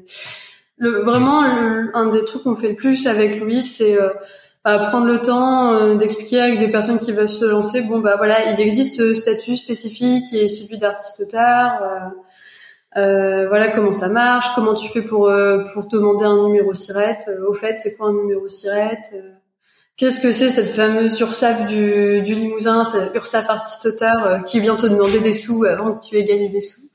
un des trucs qu'on fait le plus avec Louis, c'est prendre le temps d'expliquer avec des personnes qui veulent se lancer. Voilà, il existe ce statut spécifique qui est celui d'artiste-auteur. Voilà comment ça marche, comment tu fais pour demander un numéro SIRET. Au fait, c'est quoi un numéro SIRET? Qu'est-ce que c'est cette fameuse URSAF du Limousin, c'est URSAF artiste-auteur qui vient te demander des sous avant que tu aies gagné des sous.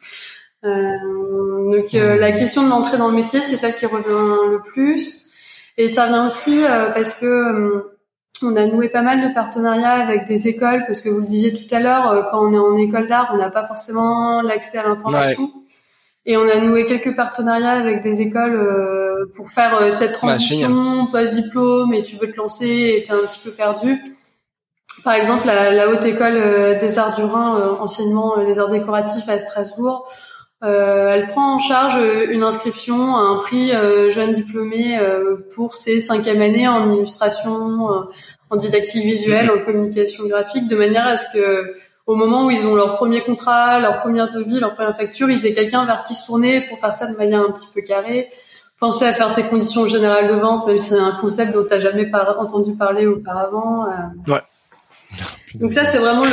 La question de l'entrée dans le métier, c'est celle qui revient le plus. Et ça vient aussi parce que on a noué pas mal de partenariats avec des écoles, parce que vous le disiez tout à l'heure, quand on est en école d'art, on n'a pas forcément l'accès à l'information. Ouais. Et on a noué quelques partenariats avec des écoles pour faire cette transition post-diplôme, et tu veux te lancer et t'es un petit peu perdu. Par exemple, la Haute École des Arts du Rhin, anciennement les Arts décoratifs à Strasbourg, elle prend en charge une inscription à un prix jeune diplômé pour ses 5e années en illustration, en didactique visuelle, en communication graphique, de manière à ce que au moment où ils ont leur premier contrat, leur première devis, leur première facture, ils aient quelqu'un vers qui se tourner pour faire ça de manière un petit peu carrée. Pensez à faire tes conditions générales de vente, même si c'est un concept dont t'as jamais entendu parler auparavant. Ouais. Donc ça, c'est vraiment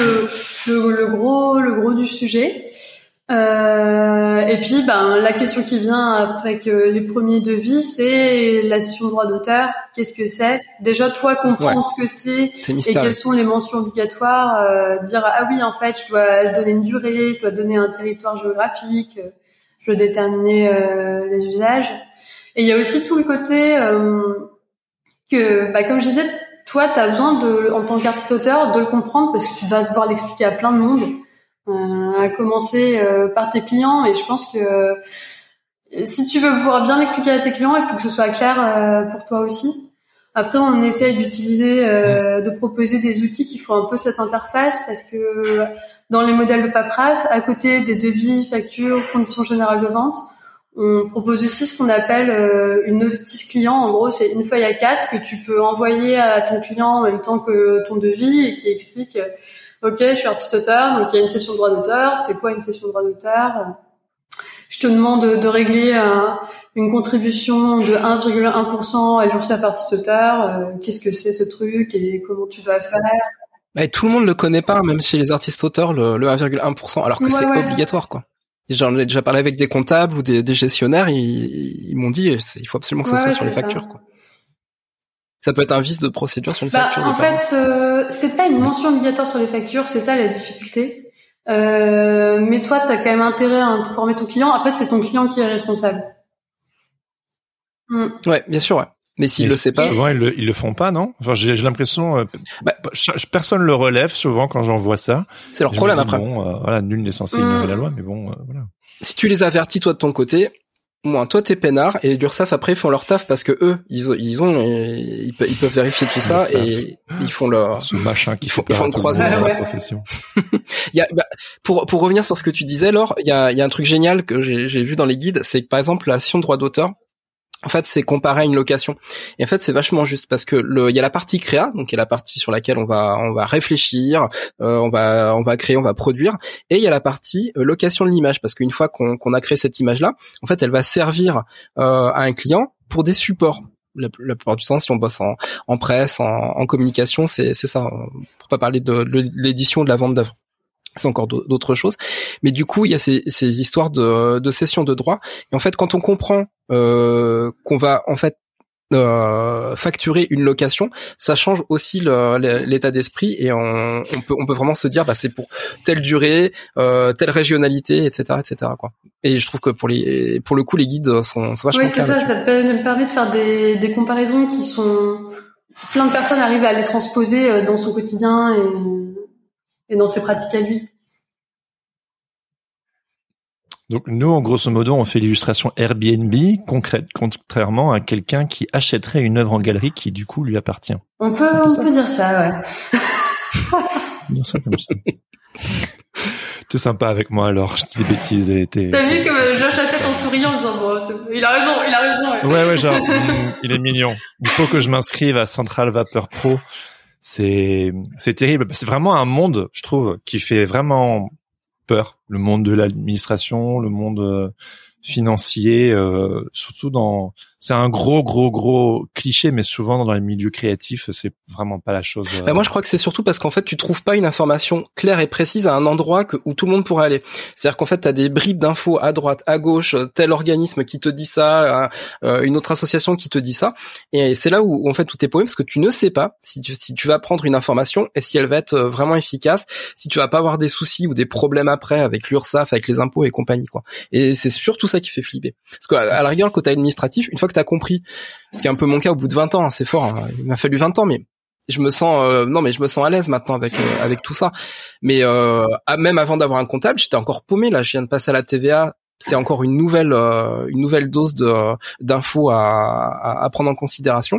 le gros du sujet. Et puis, la question qui vient après que les premiers devis, c'est la cession de droit d'auteur. Qu'est-ce que c'est? Déjà, toi, comprendre ce que c'est et quelles sont les mentions obligatoires. Dire, ah oui, en fait, je dois donner une durée, je dois donner un territoire géographique, je dois déterminer les usages. Et il y a aussi tout le côté que, comme je disais, toi, t'as besoin en tant qu'artiste-auteur, de le comprendre parce que tu vas devoir l'expliquer à plein de monde. À commencer par tes clients, et je pense que si tu veux pouvoir bien l'expliquer à tes clients, il faut que ce soit clair pour toi aussi. Après, on essaye d'utiliser, de proposer des outils qui font un peu cette interface, parce que dans les modèles de paperasse, à côté des devis, factures, conditions générales de vente, on propose aussi ce qu'on appelle une notice client. En gros, c'est une feuille A4 que tu peux envoyer à ton client en même temps que ton devis, et qui explique ok, je suis artiste-auteur, donc il y a une cession de droit d'auteur. C'est quoi une cession de droit d'auteur? Je te demande de régler une contribution de 1,1% à l'URSSAF artiste-auteur. Qu'est-ce que c'est ce truc et comment tu vas faire? Tout le monde le connaît pas, même chez les artistes-auteurs, le 1,1%, alors que c'est obligatoire, quoi. J'en ai déjà parlé avec des comptables ou des gestionnaires, ils m'ont dit il faut absolument que ça soit sur les factures, quoi. Ça peut être un vice de procédure sur une facture. En fait, c'est pas une mention obligatoire sur les factures, c'est ça la difficulté. Mais toi, t'as quand même intérêt à informer ton client. Après, c'est ton client qui est responsable. Ouais, bien sûr, ouais. Mais s'il le sait pas. Souvent, ils le font pas, non? Enfin, j'ai l'impression, personne le relève souvent quand j'en vois ça. C'est leur problème après. Voilà, nul n'est censé ignorer la loi, mais bon, voilà. Si tu les avertis, toi, de ton côté, toi t'es peinard, et l'URSSAF après font leur taf, parce que eux ils peuvent vérifier tout ça, et ils font leur ce machin ils font le croisement dans la profession. Pour revenir sur ce que tu disais, Laure, il y a un truc génial que j'ai vu dans les guides, c'est que par exemple la cession de droit d'auteur, en fait, c'est comparé à une location. Et en fait, c'est vachement juste parce que il y a la partie créa, donc il y a la partie sur laquelle on va réfléchir, on va créer, on va produire, et il y a la partie location de l'image, parce qu'une fois qu'on a créé cette image-là, en fait, elle va servir à un client pour des supports. La plupart du temps, si on bosse en presse, en communication, c'est ça. Pour pas parler de l'édition, de la vente d'œuvres. C'est encore d'autres choses, mais du coup il y a ces histoires de cession de droits, et en fait quand on comprend qu'on va en fait facturer une location, ça change aussi l'état d'esprit, et on peut vraiment se dire c'est pour telle durée, telle régionalité, etc. quoi. Et je trouve que pour le coup les guides sont vachement clairs. Oui, c'est ça te permet de faire des comparaisons qui sont, plein de personnes arrivent à les transposer dans son quotidien et dans ses pratiques à lui. Donc nous, en grosso modo, on fait l'illustration Airbnb contrairement à quelqu'un qui achèterait une œuvre en galerie qui du coup lui appartient. On peut dire ça, ouais. Dire ça comme ça. T'es sympa avec moi alors, je dis des bêtises et t'es... T'as vu comme je hoche la tête en souriant en disant il a raison. Ouais, genre il est mignon. Il faut que je m'inscrive à Central Vapeur Pro. C'est terrible. C'est vraiment un monde, je trouve, qui fait vraiment peur. Le monde de l'administration, le monde financier, surtout c'est un gros cliché, mais souvent dans les milieux créatifs, c'est vraiment pas la chose. Moi, je crois que c'est surtout parce qu'en fait, tu trouves pas une information claire et précise à un endroit où tout le monde pourrait aller. C'est-à-dire qu'en fait, t'as des bribes d'infos à droite, à gauche, tel organisme qui te dit ça, une autre association qui te dit ça, et c'est là où en fait tout est paumé, parce que tu ne sais pas si tu vas prendre une information et si elle va être vraiment efficace, si tu vas pas avoir des soucis ou des problèmes après avec l'URSSAF, avec les impôts et compagnie, quoi. Et c'est surtout ça qui fait flipper. Parce qu'à la rigueur, le côté administratif, une fois que t'as compris, ce qui est un peu mon cas au bout de 20 ans, c'est fort, hein, il m'a fallu 20 ans, mais je me sens à l'aise maintenant avec tout ça. Mais même avant d'avoir un comptable, j'étais encore paumé. Là, je viens de passer à la TVA. C'est encore une nouvelle dose d'infos à prendre en considération.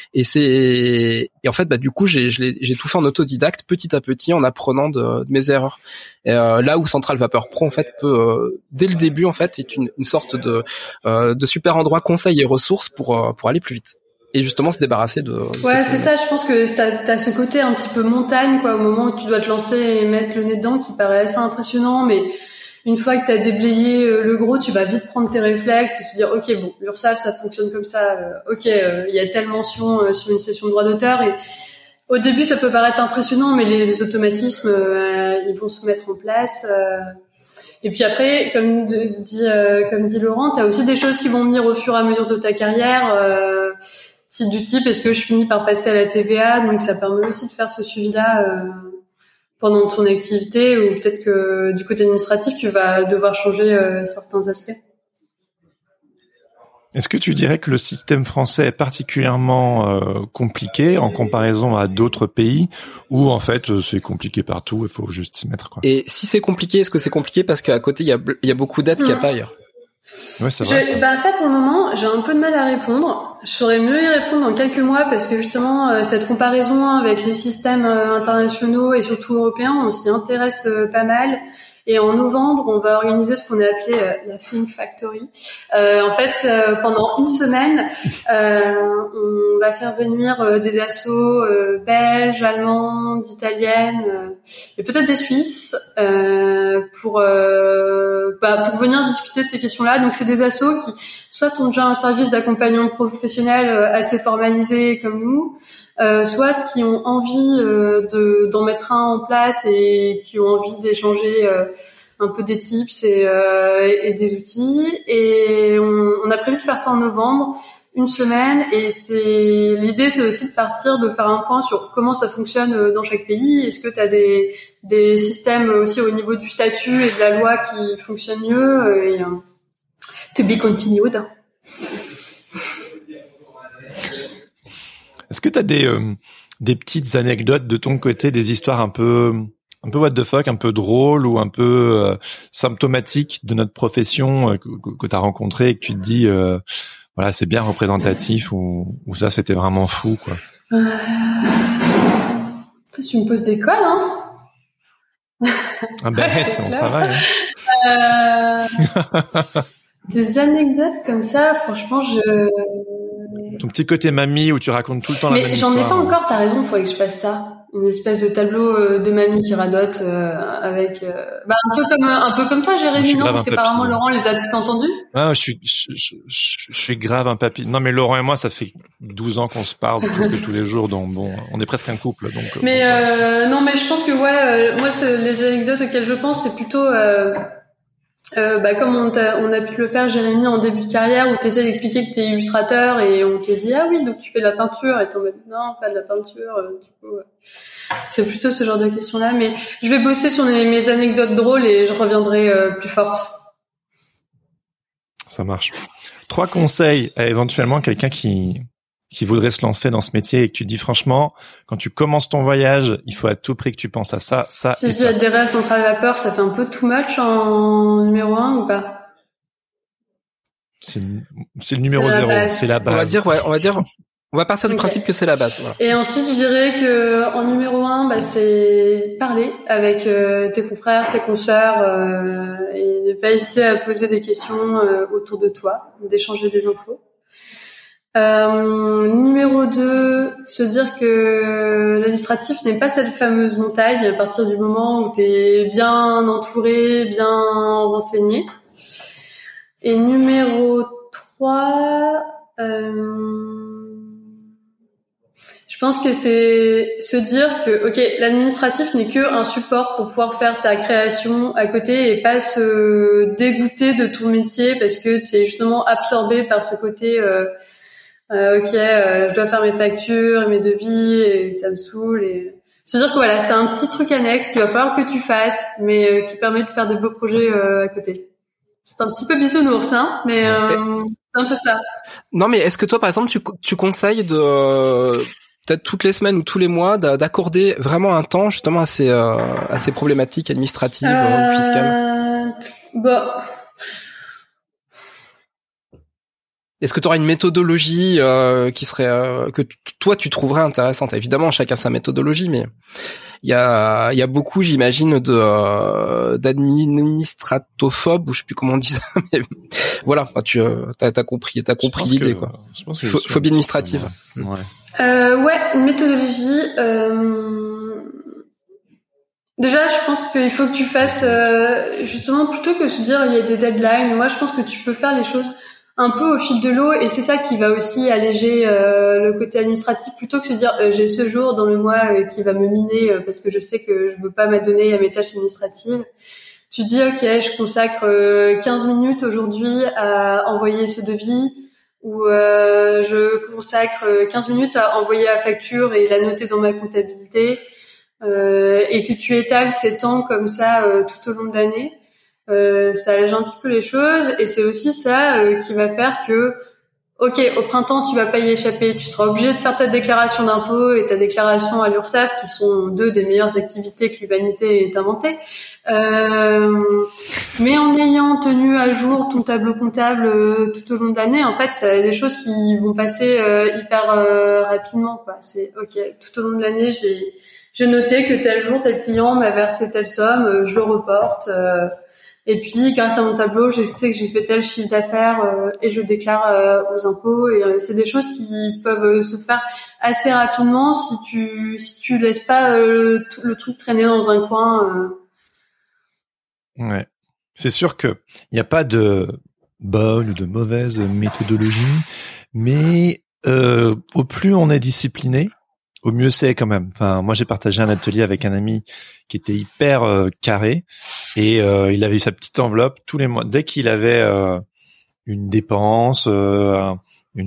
Et en fait, du coup, j'ai tout fait en autodidacte, petit à petit, en apprenant de mes erreurs. Et là où Central Vapeur Pro, en fait, peut dès le début, en fait, est une sorte de super endroit conseil et ressources pour aller plus vite. Et justement se débarrasser de... Ouais, c'est ça, je pense que t'as ce côté un petit peu montagne, quoi, au moment où tu dois te lancer et mettre le nez dedans, qui paraît assez impressionnant, mais une fois que t'as déblayé le gros, tu vas vite prendre tes réflexes et se dire, ok, bon, l'URSSAF, ça fonctionne comme ça, il y a telle mention sur une cession de droit d'auteur, et au début, ça peut paraître impressionnant, mais les automatismes, ils vont se mettre en place, et puis après, comme dit Laurent, t'as aussi des choses qui vont venir au fur et à mesure de ta carrière, du type, est-ce que je finis par passer à la TVA, donc ça permet aussi de faire ce suivi-là, pendant ton activité, ou peut-être que du côté administratif, tu vas devoir changer certains aspects. Est-ce que tu dirais que le système français est particulièrement compliqué en comparaison à d'autres pays, ou en fait c'est compliqué partout, il faut juste s'y mettre, quoi? Et si c'est compliqué, est-ce que c'est compliqué parce qu'à côté il y a beaucoup d'aides qu'il n'y a pas ailleurs? Ouais, c'est vrai. Ça pour le moment, j'ai un peu de mal à répondre. Je saurais mieux y répondre dans quelques mois, parce que justement cette comparaison avec les systèmes internationaux et surtout européens, on s'y intéresse pas mal. Et en novembre, on va organiser ce qu'on a appelé la Think Factory. En fait, pendant une semaine, on va faire venir des assos belges, allemandes, italiennes et peut-être des Suisses pour venir discuter de ces questions-là. Donc, c'est des assos qui soit ont déjà un service d'accompagnement professionnel assez formalisé comme nous, soit qui ont envie d'en mettre un en place et qui ont envie d'échanger un peu des tips et des outils. Et on a prévu de faire ça en novembre, une semaine, et l'idée c'est aussi de partir, de faire un point sur comment ça fonctionne dans chaque pays. Est-ce que tu as des systèmes aussi au niveau du statut et de la loi qui fonctionnent mieux, et to be continued. Est-ce que tu as des petites anecdotes de ton côté, des histoires un peu what the fuck, un peu drôles ou un peu symptomatiques de notre profession que tu as rencontré et que tu te dis voilà, c'est bien représentatif, ou ça c'était vraiment fou, quoi? Toi, tu me poses des cols, hein? Ah ben, c'est mon travail. Hein. Des anecdotes comme ça, franchement, Ton petit côté mamie où tu racontes tout le temps la même histoire. Mais j'en ai pas encore, t'as raison, faudrait que je fasse ça. Une espèce de tableau de mamie qui radote avec un peu comme toi, Jérémy, non? Parce qu'apparemment Laurent les a tout entendus. Ah, je suis grave un papy. Non, mais Laurent et moi, ça fait 12 ans qu'on se parle presque tous les jours, donc bon, on est presque un couple, donc. Mais non, mais je pense que moi, les anecdotes auxquelles je pense, c'est plutôt comme on a pu le faire, Jérémy, en début de carrière, où tu essaies d'expliquer que tu es illustrateur et on te dit ah oui, donc tu fais de la peinture, et t'en mode non, pas de la peinture. Du coup, c'est plutôt ce genre de questions-là. Mais je vais bosser sur mes anecdotes drôles et je reviendrai plus forte. Ça marche. 3 conseils à éventuellement quelqu'un qui voudrait se lancer dans ce métier et que tu te dis franchement, quand tu commences ton voyage, il faut à tout prix que tu penses à ça. Si je dis adhérer à centrale vapeur, ça fait un peu too much en numéro 1 ou pas? C'est le numéro 0, c'est la base. On va partir du principe que c'est la base. Voilà. Et ensuite, je dirais que en numéro 1, c'est parler avec tes confrères, tes consoeurs, et ne pas hésiter à poser des questions autour de toi, d'échanger des infos. Numéro 2, se dire que l'administratif n'est pas cette fameuse montagne à partir du moment où t'es bien entouré, bien renseigné. Et numéro 3, je pense que c'est se dire que, ok, l'administratif n'est que un support pour pouvoir faire ta création à côté et pas se dégoûter de ton métier parce que tu es justement absorbé par ce côté, je dois faire mes factures et mes devis et ça me saoule et se dire que voilà, c'est un petit truc annexe qu'il va falloir que tu fasses, mais qui permet de faire des beaux projets à côté. C'est un petit peu bisounours, hein, mais c'est un peu ça. Non, mais est-ce que toi, par exemple, tu conseilles de peut-être toutes les semaines ou tous les mois d'accorder vraiment un temps justement à ces problématiques administratives ou fiscales? Est-ce que tu auras une méthodologie qui serait que toi tu trouverais intéressante? Évidemment, chacun sa méthodologie, mais il y a beaucoup, j'imagine, d'administratophobes, ou je sais plus comment on dit ça, mais voilà, t'as compris l'idée, quoi. Je pense que phobie administrative. Une méthodologie. Déjà, je pense qu'il faut que tu fasses justement, plutôt que de se dire il y a des deadlines. Moi, je pense que tu peux faire les choses un peu au fil de l'eau, et c'est ça qui va aussi alléger le côté administratif, plutôt que de se dire j'ai ce jour dans le mois qui va me miner parce que je sais que je veux pas m'adonner à mes tâches administratives. Tu dis ok, je consacre 15 minutes aujourd'hui à envoyer ce devis, ou je consacre 15 minutes à envoyer la facture et la noter dans ma comptabilité, et que tu étales ces temps comme ça tout au long de l'année. Ça allège un petit peu les choses, et c'est aussi ça qui va faire que ok, au printemps tu vas pas y échapper, tu seras obligé de faire ta déclaration d'impôt et ta déclaration à l'URSSAF, qui sont deux des meilleures activités que l'humanité ait inventées, mais en ayant tenu à jour ton tableau comptable tout au long de l'année, en fait ça des choses qui vont passer hyper rapidement, quoi. C'est ok, tout au long de l'année j'ai noté que tel jour tel client m'a versé telle somme, je le reporte, et puis grâce à mon tableau, je sais que j'ai fait tel chiffre d'affaires et je déclare aux impôts, et c'est des choses qui peuvent se faire assez rapidement si tu laisses pas le truc traîner dans un coin. Ouais. C'est sûr que il n'y a pas de bonne ou de mauvaise méthodologie, mais au plus on est discipliné, au mieux c'est quand même. Enfin, moi j'ai partagé un atelier avec un ami qui était hyper carré, et il avait sa petite enveloppe tous les mois. Dès qu'il avait une dépense, un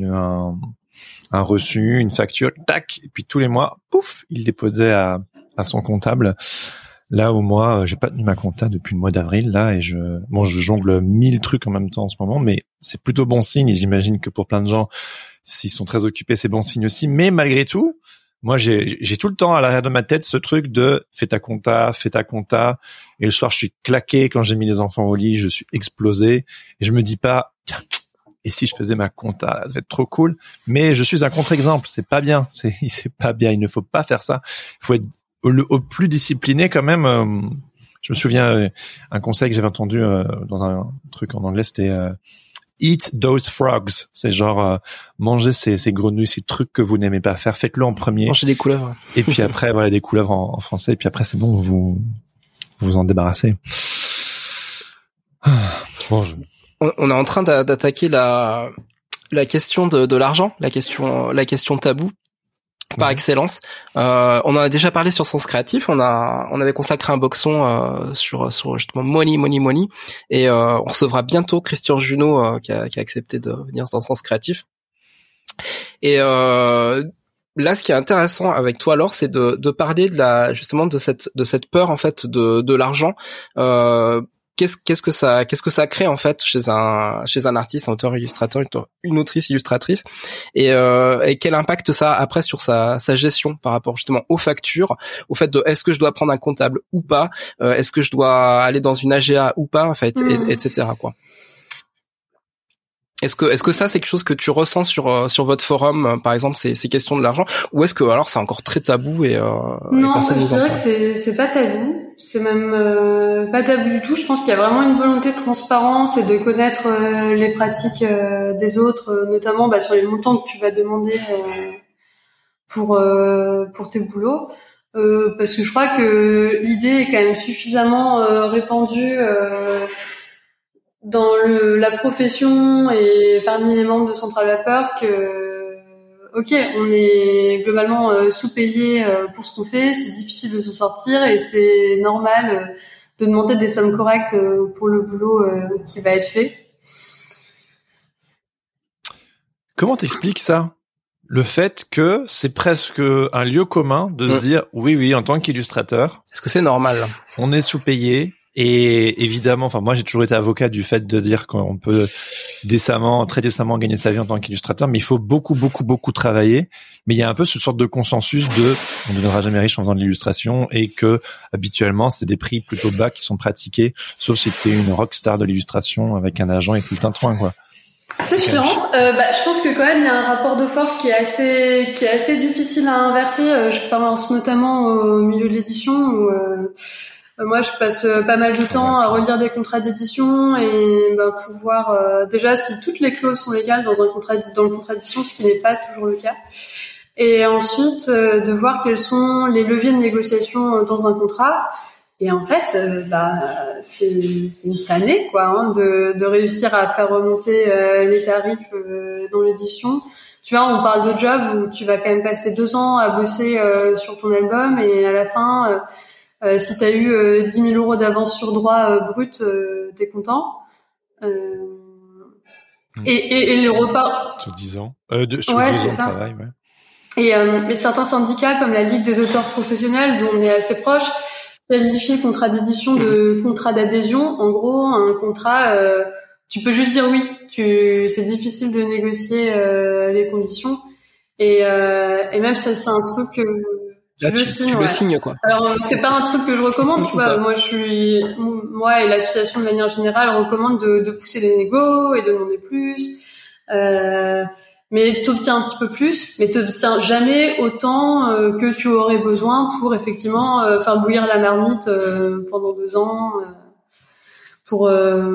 reçu, une facture, tac, et puis tous les mois, pouf, il déposait à son comptable. Là où moi, j'ai pas tenu ma compta depuis le mois d'avril, là, et je jongle 1000 trucs en même temps en ce moment, mais c'est plutôt bon signe, et j'imagine que pour plein de gens, s'ils sont très occupés, c'est bon signe aussi. Mais malgré tout, moi, j'ai tout le temps à l'arrière de ma tête ce truc de fais ta compta. Et le soir, je suis claqué quand j'ai mis les enfants au lit, je suis explosé. Et je me dis pas, tiens, et si je faisais ma compta, ça va être trop cool. Mais je suis un contre-exemple. C'est pas bien. C'est pas bien. Il ne faut pas faire ça. Il faut être au plus discipliné quand même. Je me souviens, un conseil que j'avais entendu dans un truc en anglais, c'était eat those frogs. C'est genre mangez ces grenouilles, ces trucs que vous n'aimez pas faire. Faites-le en premier. Manger des couleuvres. Et puis après, voilà, des couleuvres en français. Et puis après, c'est bon, vous en débarrassez. Bon, On est en train d'attaquer la question de l'argent, la question tabou. Par excellence. On en a déjà parlé sur Sens Créatif. On avait consacré un boxon sur justement money. Et on recevra bientôt Christian Junot qui a accepté de venir dans Sens Créatif. Et là, ce qui est intéressant avec toi, Laure, c'est de parler justement de cette peur en fait de l'argent. Qu'est-ce que ça crée en fait chez un artiste, un auteur illustrateur, une autrice illustratrice, et quel impact ça a après sur sa gestion par rapport justement aux factures, au fait de est-ce que je dois prendre un comptable ou pas, est-ce que je dois aller dans une AGA ou pas en fait, etc. quoi. Est-ce que ça c'est quelque chose que tu ressens sur votre forum, par exemple, ces questions de l'argent, ou est-ce que alors c'est encore très tabou et non, personne je nous en dirais parle? que c'est pas tabou, c'est même pas tabou du tout. Je pense qu'il y a vraiment une volonté de transparence et de connaître les pratiques des autres, notamment sur les montants que tu vas demander pour tes boulots, parce que je crois que l'idée est quand même suffisamment répandue dans la profession et parmi les membres de Central Vapeur que ok, on est globalement sous-payé pour ce qu'on fait, c'est difficile de s'en sortir et c'est normal de demander des sommes correctes pour le boulot qui va être fait. Comment t'expliques ça? Le fait que c'est presque un lieu commun de se dire oui, en tant qu'illustrateur. Est-ce que c'est normal? On est sous-payé. Et évidemment, moi j'ai toujours été avocat du fait de dire qu'on peut très décemment gagner sa vie en tant qu'illustrateur, mais il faut beaucoup travailler. Mais il y a un peu ce sorte de consensus de on ne deviendra jamais riche en faisant de l'illustration et que habituellement c'est des prix plutôt bas qui sont pratiqués, sauf si t'es une rockstar de l'illustration avec un agent et tout le tintouin quoi. C'est chiant. Je pense que quand même il y a un rapport de force qui est assez difficile à inverser. Je pense notamment au milieu de l'édition où moi, je passe pas mal de temps à relire des contrats d'édition et pouvoir déjà si toutes les clauses sont légales dans le contrat d'édition, ce qui n'est pas toujours le cas. Et ensuite de voir quels sont les leviers de négociation dans un contrat. Et en fait, c'est une tannée quoi, de réussir à faire remonter les tarifs dans l'édition. Tu vois, on parle de job où tu vas quand même passer 2 ans à bosser sur ton album et à la fin. Si t'as eu 10 000 euros d'avance sur droit brut, t'es content. Et le repas. Sur 10 ans. Sur 10 ans de travail, ouais. Et certains syndicats, comme la Ligue des auteurs professionnels, dont on est assez proche, qualifient le contrat d'édition de contrat d'adhésion. En gros, un contrat, tu peux juste dire oui. C'est difficile de négocier les conditions. Et même ça, c'est un truc. Tu le signes quoi. Alors c'est pas un truc que je recommande, tu vois. Moi et l'association de manière générale recommande de pousser les négos et de demander plus. Mais t'obtiens un petit peu plus, mais t'obtiens jamais autant que tu aurais besoin pour effectivement faire bouillir la marmite pendant 2 ans pour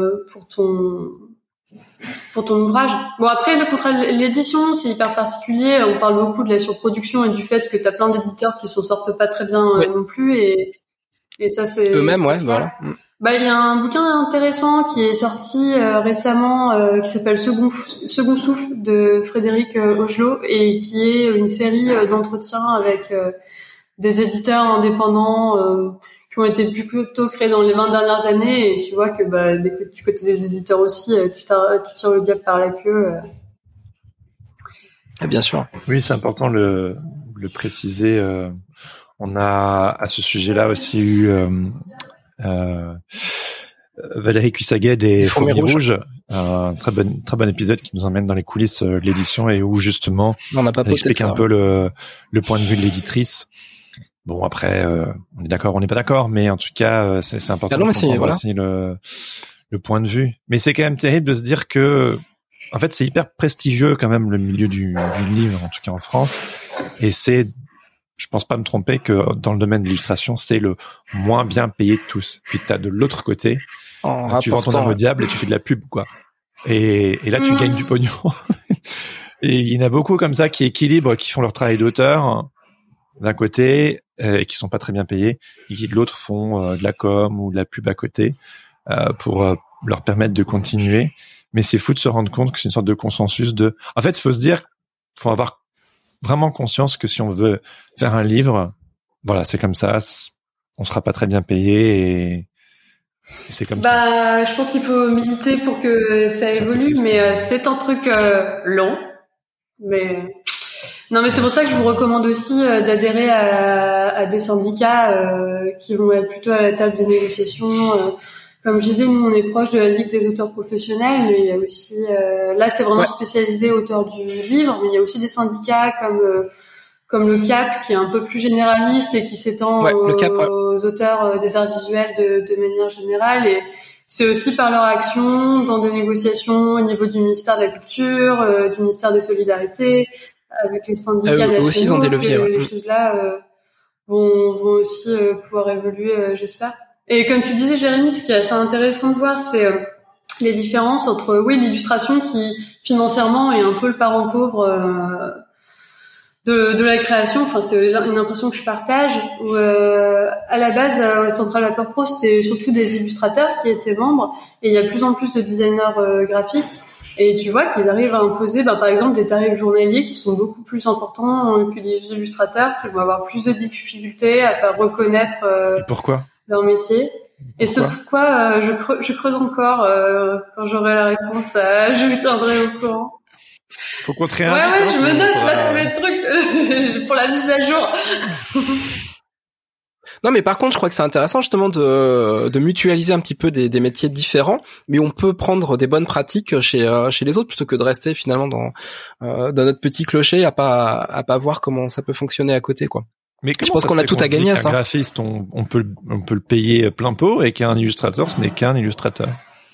ton ouvrage. Bon, après, le contrat de l'édition, c'est hyper particulier. On parle beaucoup de la surproduction et du fait que t'as plein d'éditeurs qui s'en sortent pas très bien non plus. Et ça, c'est... Eux-mêmes, c'est ouais, voilà. Il y a un bouquin intéressant qui est sorti récemment, qui s'appelle Second Souffle de Frédéric Augelot et qui est une série d'entretiens avec des éditeurs indépendants qui ont été plutôt créés dans les 20 dernières années, et tu vois que du côté des éditeurs aussi, tu tires le diable par la queue. Bien sûr. Oui, c'est important le préciser. On a à ce sujet-là aussi eu Valérie Cuissaguet des Fourmis Rouges, un très bon épisode qui nous emmène dans les coulisses de l'édition et où justement elle explique un peu le point de vue de l'éditrice. Bon, après, on est d'accord, on n'est pas d'accord, mais en tout cas, c'est important de comprendre aussi le point de vue. Mais c'est quand même terrible de se dire que, en fait, c'est hyper prestigieux quand même le milieu du livre, en tout cas en France, et je pense pas me tromper que dans le domaine de l'illustration, c'est le moins bien payé de tous. Puis t'as de l'autre côté, tu vends ton âme au diable et tu fais de la pub, quoi. Et là, tu gagnes du pognon. Et il y en a beaucoup comme ça qui équilibrent, qui font leur travail d'auteur d'un côté et qui sont pas très bien payés, et qui de l'autre font de la com ou de la pub à côté pour leur permettre de continuer. Mais c'est fou de se rendre compte que c'est une sorte de consensus de. En fait, il faut se dire, faut avoir vraiment conscience que si on veut faire un livre, voilà, c'est comme ça, on sera pas très bien payé et c'est comme ça. Je pense qu'il faut militer pour que ça évolue, mais c'est un truc lent. Mais non, mais c'est pour ça que je vous recommande aussi d'adhérer à des syndicats qui vont être plutôt à la table des négociations. Comme je disais, nous on est proche de la Ligue des auteurs professionnels, mais il y a aussi là c'est vraiment spécialisé auteur du livre, mais il y a aussi des syndicats comme le CAP qui est un peu plus généraliste et qui s'étend aux auteurs des arts visuels de manière générale. Et c'est aussi par leur action dans des négociations au niveau du ministère de la Culture, du ministère des Solidarités, avec les syndicats nationaux, aussi, ils ont des leviers, que les choses-là vont aussi pouvoir évoluer, j'espère. Et comme tu disais, Jérémy, ce qui est assez intéressant de voir, c'est les différences entre l'illustration qui financièrement est un peu le parent pauvre de la création. Enfin, c'est une impression que je partage. Où à la base, Central Paper Pro, c'était surtout des illustrateurs qui étaient membres, et il y a de plus en plus de designers graphiques. Et tu vois qu'ils arrivent à imposer, par exemple, des tarifs journaliers qui sont beaucoup plus importants que les illustrateurs, qui vont avoir plus de difficultés à faire reconnaître. Pourquoi leur métier. Et ce pourquoi je creuse encore quand j'aurai la réponse, je vous tiendrai au courant. Faut qu'on te réinvite. Ouais, je me note là tous les trucs pour la mise à jour. Non, mais par contre, je crois que c'est intéressant justement de mutualiser un petit peu des métiers différents, mais on peut prendre des bonnes pratiques chez les autres plutôt que de rester finalement dans notre petit clocher à pas voir comment ça peut fonctionner à côté, quoi. Mais je pense qu'on a tout à gagner à ça. Un graphiste, on peut le payer plein pot, et qu'un illustrateur, ce n'est qu'un illustrateur.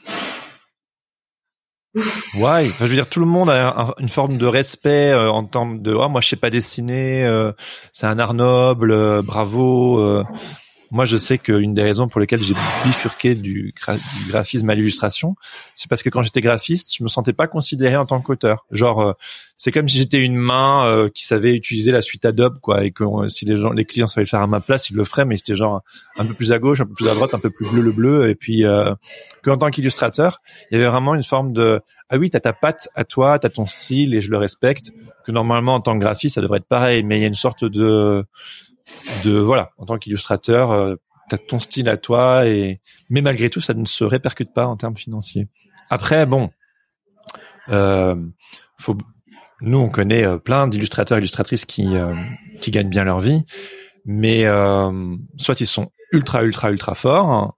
Ouais, je veux dire, tout le monde a une forme de respect en termes de moi je sais pas dessiner, c'est un art noble, bravo. Moi, je sais qu'une des raisons pour lesquelles j'ai bifurqué du graphisme à l'illustration, c'est parce que quand j'étais graphiste, je me sentais pas considéré en tant qu'auteur. Genre, c'est comme si j'étais une main qui savait utiliser la suite Adobe, quoi, et que si les clients savaient le faire à ma place, ils le feraient, mais c'était genre un peu plus à gauche, un peu plus à droite, un peu plus bleu le bleu, et puis qu'en tant qu'illustrateur, il y avait vraiment une forme de ah oui, t'as ta patte à toi, t'as ton style, et je le respecte. Que normalement, en tant que graphiste, ça devrait être pareil, mais il y a une sorte de voilà, en tant qu'illustrateur, t'as ton style à toi, mais malgré tout, ça ne se répercute pas en termes financiers. Après, bon, nous on connaît plein d'illustrateurs, illustratrices qui gagnent bien leur vie, mais soit ils sont ultra forts,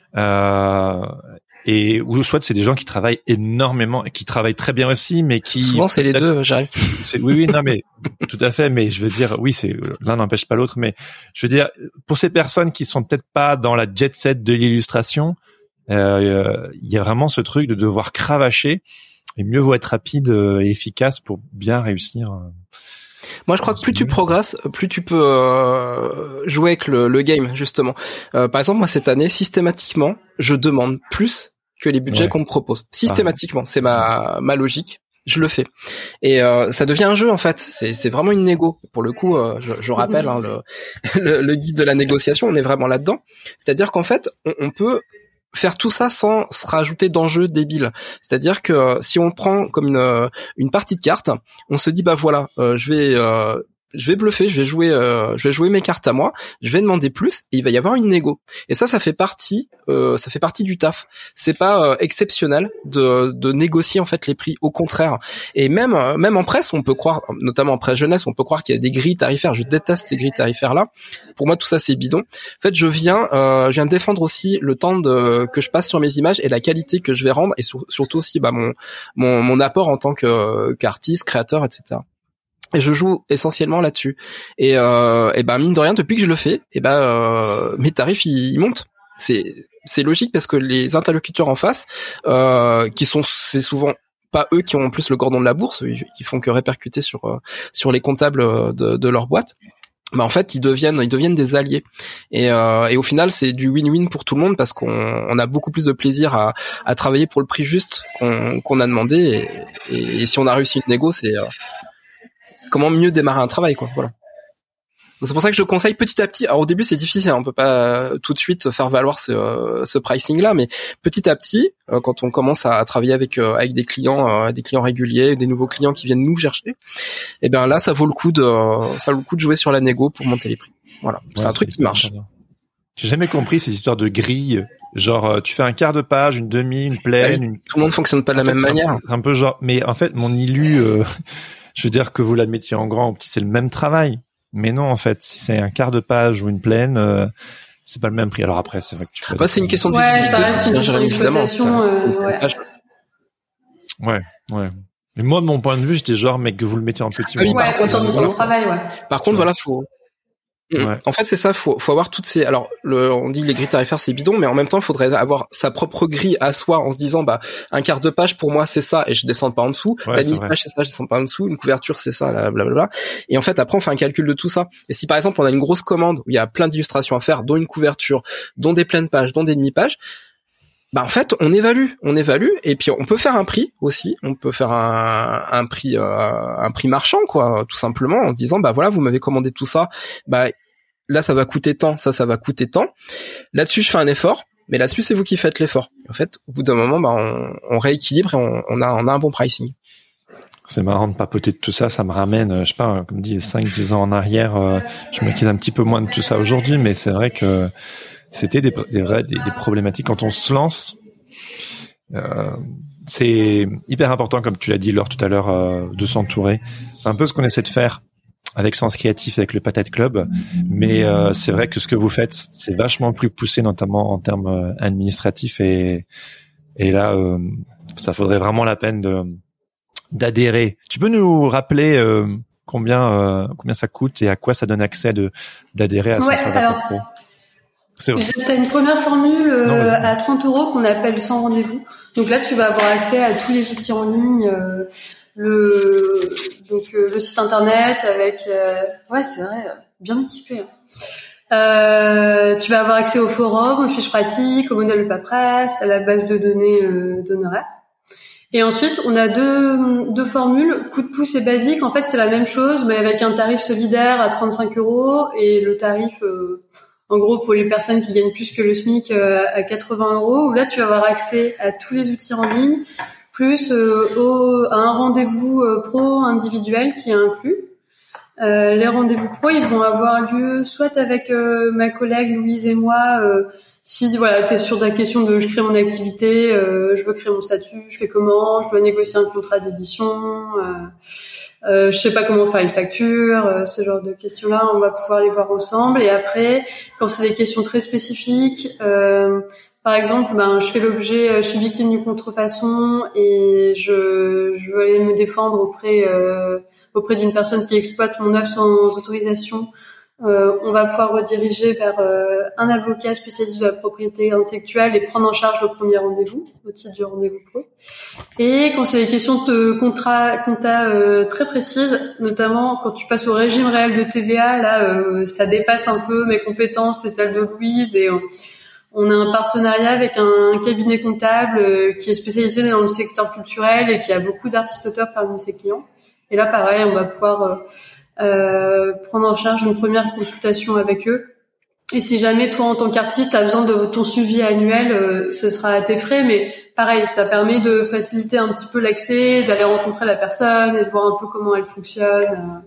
ou soit c'est des gens qui travaillent énormément et qui travaillent très bien aussi, mais qui souvent c'est les deux, j'arrive. Oui, non, mais tout à fait. Mais je veux dire, oui, c'est l'un n'empêche pas l'autre. Mais je veux dire, pour ces personnes qui sont peut-être pas dans la jet set de l'illustration, il y a vraiment ce truc de devoir cravacher, et mieux vaut être rapide et efficace pour bien réussir. Moi, je crois que plus tu progresses, plus tu peux jouer avec le game, justement. Par exemple, moi, cette année, systématiquement, je demande plus que les budgets qu'on me propose. Systématiquement, c'est ma logique. Je le fais. Et ça devient un jeu, en fait. C'est vraiment une négo. Pour le coup, je rappelle le guide de la négociation, on est vraiment là-dedans. C'est-à-dire qu'en fait, on peut faire tout ça sans se rajouter d'enjeux débiles. C'est-à-dire que si on prend comme une partie de cartes, on se dit voilà, je vais bluffer, je vais jouer mes cartes à moi, je vais demander plus, et il va y avoir une négo. Et ça fait partie du taf. C'est pas exceptionnel de négocier en fait les prix, au contraire. Et même en presse, on peut croire, notamment en presse jeunesse, on peut croire qu'il y a des grilles tarifaires. Je déteste ces grilles tarifaires là. Pour moi, tout ça c'est bidon. En fait, je viens défendre aussi le temps que je passe sur mes images et la qualité que je vais rendre, et surtout aussi mon apport en tant qu'artiste, créateur, etc. Et je joue essentiellement là-dessus. Et mine de rien, depuis que je le fais, mes tarifs ils montent. C'est logique parce que les interlocuteurs en face, c'est souvent pas eux qui ont en plus le cordon de la bourse, ils font que répercuter sur les comptables de leur boîte. bah en fait ils deviennent des alliés et au final c'est du win-win pour tout le monde parce qu'on a beaucoup plus de plaisir à travailler pour le prix juste qu'on a demandé et si on a réussi une négo c'est comment mieux démarrer un travail quoi, voilà. C'est pour ça que je conseille petit à petit. Alors au début c'est difficile, on peut pas tout de suite faire valoir ce pricing là, mais petit à petit, quand on commence à travailler avec des clients réguliers, des nouveaux clients qui viennent nous chercher, et bien là ça vaut le coup de jouer sur la négo pour monter les prix. Voilà, ouais, c'est un truc qui marche. J'ai jamais compris ces histoires de grilles. Genre tu fais un quart de page, une demi, une pleine. Tout le monde fonctionne pas de la même manière. C'est un peu genre, mais en fait mon ILU, je veux dire que vous l'admettiez en grand ou petit, c'est le même travail. Mais non, en fait, si c'est un quart de page ou une pleine, c'est pas le même prix. Alors après, c'est vrai que tu peux... c'est une question de visibilité. Ouais, ça reste une question d'exploitation. Ouais. Mais moi, de mon point de vue, j'étais genre, mec, que vous le mettez en petit. Ouais, autour de ton travail, ouais. Par contre, voilà, faut... Ouais. En fait, c'est ça, faut avoir toutes ces, alors, on dit les grilles tarifaires c'est bidon, mais en même temps, il faudrait avoir sa propre grille à soi en se disant, bah, un quart de page pour moi c'est ça et je descends pas en dessous, la demi-page c'est ça, je descends pas en dessous, une couverture c'est ça, blablabla. Et en fait, après, on fait un calcul de tout ça. Et si par exemple, on a une grosse commande où il y a plein d'illustrations à faire, dont une couverture, dont des pleines pages, dont des demi-pages, bah en fait on évalue et puis on peut faire un prix aussi, on peut faire un prix marchand quoi, tout simplement en disant bah voilà, vous m'avez commandé tout ça, bah là ça va coûter tant, ça va coûter tant, là-dessus je fais un effort, mais là-dessus c'est vous qui faites l'effort. En fait au bout d'un moment bah on rééquilibre et on a un bon pricing. C'est marrant de papoter de tout ça, ça me ramène, je sais pas, comme dit 5-10 ans en arrière, je m'inquiète un petit peu moins de tout ça aujourd'hui, mais c'est vrai que c'était des problématiques quand on se lance. C'est hyper important, comme tu l'as dit Laure tout à l'heure, de s'entourer. C'est un peu ce qu'on essaie de faire avec Sens Créatif, avec le Patate Club, mais c'est vrai que ce que vous faites, c'est vachement plus poussé, notamment en termes administratifs, et là, ça faudrait vraiment la peine d'adhérer. Tu peux nous rappeler combien ça coûte et à quoi ça donne accès d'adhérer à Sens Pro? T'as une première formule à 30 € qu'on appelle sans rendez-vous. Donc là, tu vas avoir accès à tous les outils en ligne, le site internet avec, c'est vrai, bien équipé. Tu vas avoir accès au forum, aux fiches pratiques, au modèle de paperasse, à la base de données d'honoraires. Et ensuite, on a deux formules, coup de pouce et basique. En fait, c'est la même chose, mais avec un tarif solidaire à 35 € et le tarif en gros, pour les personnes qui gagnent plus que le SMIC à 80 €, où là, tu vas avoir accès à tous les outils en ligne, plus à un rendez-vous pro individuel qui est inclus. Les rendez-vous pro, ils vont avoir lieu soit avec ma collègue Louise et moi, si voilà, t'es sur ta question de je crée mon activité, je veux créer mon statut, je fais comment, je dois négocier un contrat d'édition, je sais pas comment faire une facture, ce genre de questions-là, on va pouvoir les voir ensemble. Et après, quand c'est des questions très spécifiques, par exemple, je fais l'objet, je suis victime d'une contrefaçon et je veux aller me défendre auprès d'une personne qui exploite mon œuvre sans autorisation. On va pouvoir rediriger vers un avocat spécialiste de la propriété intellectuelle et prendre en charge le premier rendez-vous au titre du rendez-vous pro. Et quand c'est des questions de compta très précises, notamment quand tu passes au régime réel de TVA, là ça dépasse un peu mes compétences et celles de Louise, et on a un partenariat avec un cabinet comptable qui est spécialisé dans le secteur culturel et qui a beaucoup d'artistes-auteurs parmi ses clients. Et là pareil, on va pouvoir prendre en charge une première consultation avec eux. Et si jamais toi en tant qu'artiste t'as besoin de ton suivi annuel, ce sera à tes frais, mais pareil, ça permet de faciliter un petit peu l'accès, d'aller rencontrer la personne et de voir un peu comment elle fonctionne.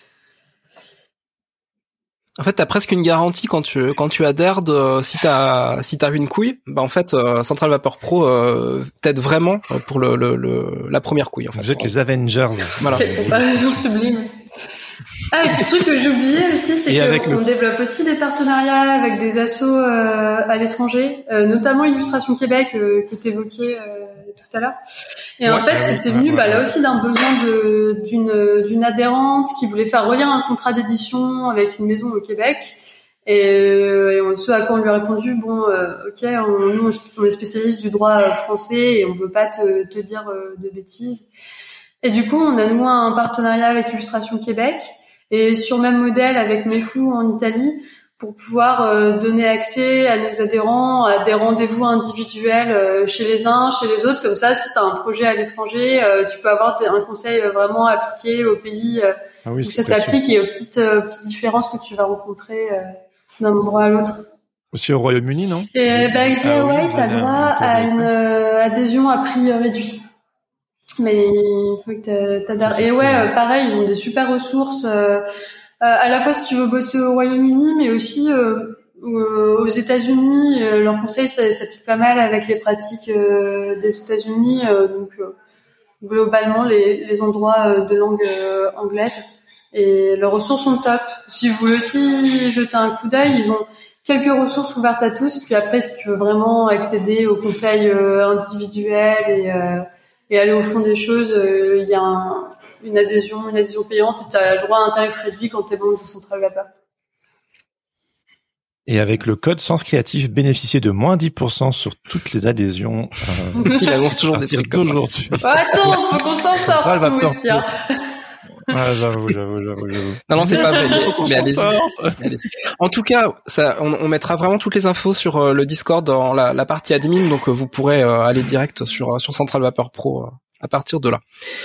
En fait, t'as presque une garantie quand tu adhères si t'as une couille, en fait Central Vapor Pro t'aide vraiment pour la première couille en fait. Vous êtes les Avengers. Voilà. Quelle comparaison sublime. Et puis le truc que j'oubliais aussi, c'est qu'on développe aussi des partenariats avec des assos à l'étranger, notamment Illustration Québec que t'évoquais tout à l'heure. Et en fait, c'était venu là aussi d'un besoin d'une adhérente qui voulait faire relire un contrat d'édition avec une maison au Québec. Et ce à quoi on lui a répondu, ok, nous on est spécialiste du droit français et on veut pas te dire de bêtises. Et du coup, on a noué un partenariat avec Illustration Québec. Et sur même modèle avec Mefou en Italie, pour pouvoir donner accès à nos adhérents à des rendez-vous individuels chez les uns, chez les autres. Comme ça, si tu as un projet à l'étranger, tu peux avoir un conseil vraiment appliqué au pays où ça s'applique et aux petites différences que tu vas rencontrer d'un endroit à l'autre. Aussi au Royaume-Uni, non? Et XAOI, t'as le droit à une adhésion à prix réduit. Mais il faut que t'adhères. Et pareil, ils ont des super ressources. À la fois si tu veux bosser au Royaume-Uni, mais aussi aux États-Unis, leur conseil ça s'applique pas mal avec les pratiques des États-Unis, donc globalement les endroits de langue anglaise, et leurs ressources sont top. Si vous voulez aussi jeter un coup d'œil, ils ont quelques ressources ouvertes à tous, puis après si tu veux vraiment accéder aux conseils individuels et aller au fond des choses, il y a une adhésion payante, et tu as le droit à un tarif réduit quand tu es membre de Central Vapeur. Et avec le code Sens Créatif, bénéficiez de moins 10% sur toutes les adhésions. Il annonce toujours des trucs aujourd'hui. Attends, faut qu'on s'en sorte, nous aussi, hein. J'avoue. Non, c'est pas vrai. Mais allez-y. En tout cas, on mettra vraiment toutes les infos sur le Discord dans la partie admin, donc vous pourrez aller direct sur Central Vapeur Pro à partir de là.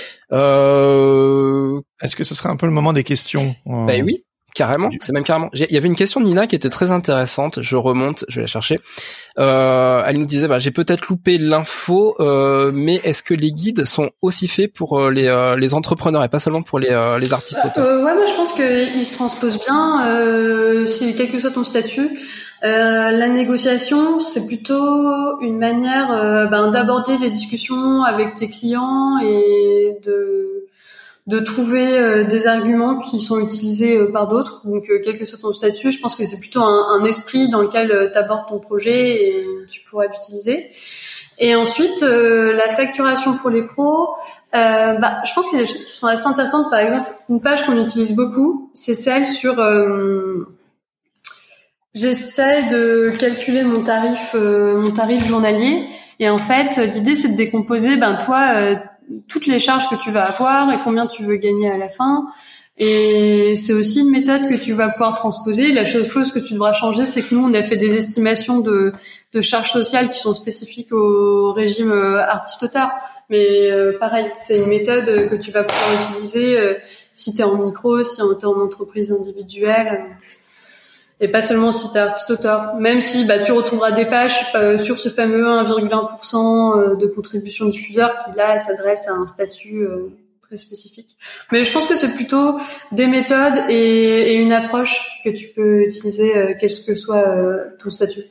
Est-ce que ce serait un peu le moment des questions? Ben oui. Carrément, c'est même carrément. Il y avait une question de Nina qui était très intéressante. Je vais la chercher. Elle nous disait, j'ai peut-être loupé l'info, mais est-ce que les guides sont aussi faits pour les entrepreneurs et pas seulement pour les artistes auteurs? Moi je pense qu'ils se transposent bien, si quel que soit ton statut. La négociation, c'est plutôt une manière d'aborder les discussions avec tes clients et de trouver des arguments qui sont utilisés par d'autres. Donc quel que soit ton statut, je pense que c'est plutôt un esprit dans lequel tu abordes ton projet et tu pourras l'utiliser. Et ensuite la facturation pour les pros, je pense qu'il y a des choses qui sont assez intéressantes. Par exemple, une page qu'on utilise beaucoup, c'est celle sur j'essaie de calculer mon tarif journalier, et en fait l'idée c'est de décomposer toutes les charges que tu vas avoir et combien tu veux gagner à la fin. Et c'est aussi une méthode que tu vas pouvoir transposer. La seule chose que tu devras changer, c'est que nous, on a fait des estimations de charges sociales qui sont spécifiques au régime artiste-auteur. Mais pareil, c'est une méthode que tu vas pouvoir utiliser si tu es en micro, si tu es en entreprise individuelle. Et pas seulement si t'es artiste-auteur. Même si tu retrouveras des pages sur ce fameux 1,1% de contribution diffuseur qui là s'adresse à un statut très spécifique. Mais je pense que c'est plutôt des méthodes et une approche que tu peux utiliser quel que soit ton statut.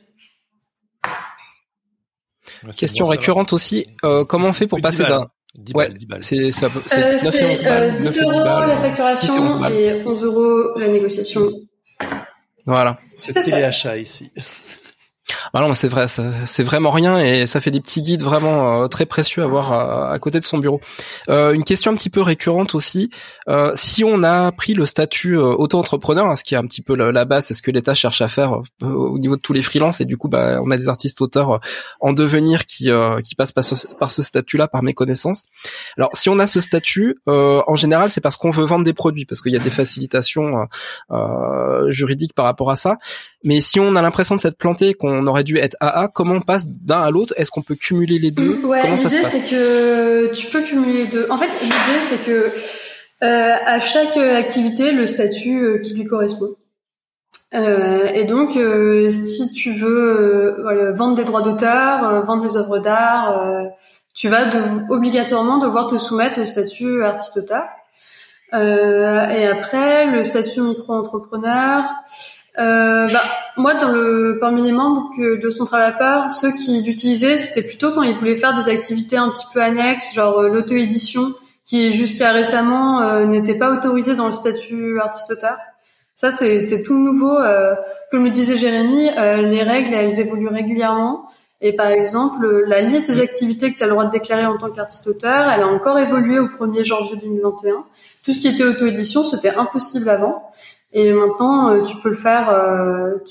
Question récurrente aussi, comment on fait pour passer d'un... 10 balles. C'est 9 et 11 balles. 10 € la facturation et 11 € la négociation. Voilà. C'est téléachat ici. Non, mais c'est vrai, c'est vraiment rien, et ça fait des petits guides vraiment très précieux à avoir à côté de son bureau. Une question un petit peu récurrente aussi, si on a pris le statut auto-entrepreneur, ce qui est un petit peu la base, c'est ce que l'État cherche à faire au niveau de tous les freelances, et du coup on a des artistes auteurs en devenir qui passent par ce statut-là, par méconnaissance. Alors si on a ce statut, en général c'est parce qu'on veut vendre des produits, parce qu'il y a des facilitations juridiques par rapport à ça. Mais si on a l'impression de s'être planté, qu'on aurait dû être AA, comment on passe d'un à l'autre? Est-ce qu'on peut cumuler les deux? Comment ça se passe? L'idée c'est que tu peux cumuler les deux. En fait, l'idée c'est que à chaque activité, le statut qui lui correspond. Et donc, si tu veux vendre des droits d'auteur, vendre des œuvres d'art, tu vas obligatoirement devoir te soumettre au statut artiste-auteur. Et après, le statut micro-entrepreneur. Moi, parmi les membres de Central Vapeur, ceux qui l'utilisaient, c'était plutôt quand ils voulaient faire des activités un petit peu annexes, genre l'auto-édition, qui jusqu'à récemment n'était pas autorisée dans le statut artiste-auteur. Ça, c'est tout nouveau. Comme le disait Jérémy, les règles, elles évoluent régulièrement. Et par exemple, la liste des activités que tu as le droit de déclarer en tant qu'artiste-auteur, elle a encore évolué au 1er janvier 2021. Tout ce qui était auto-édition, c'était impossible avant. Et maintenant, tu peux le faire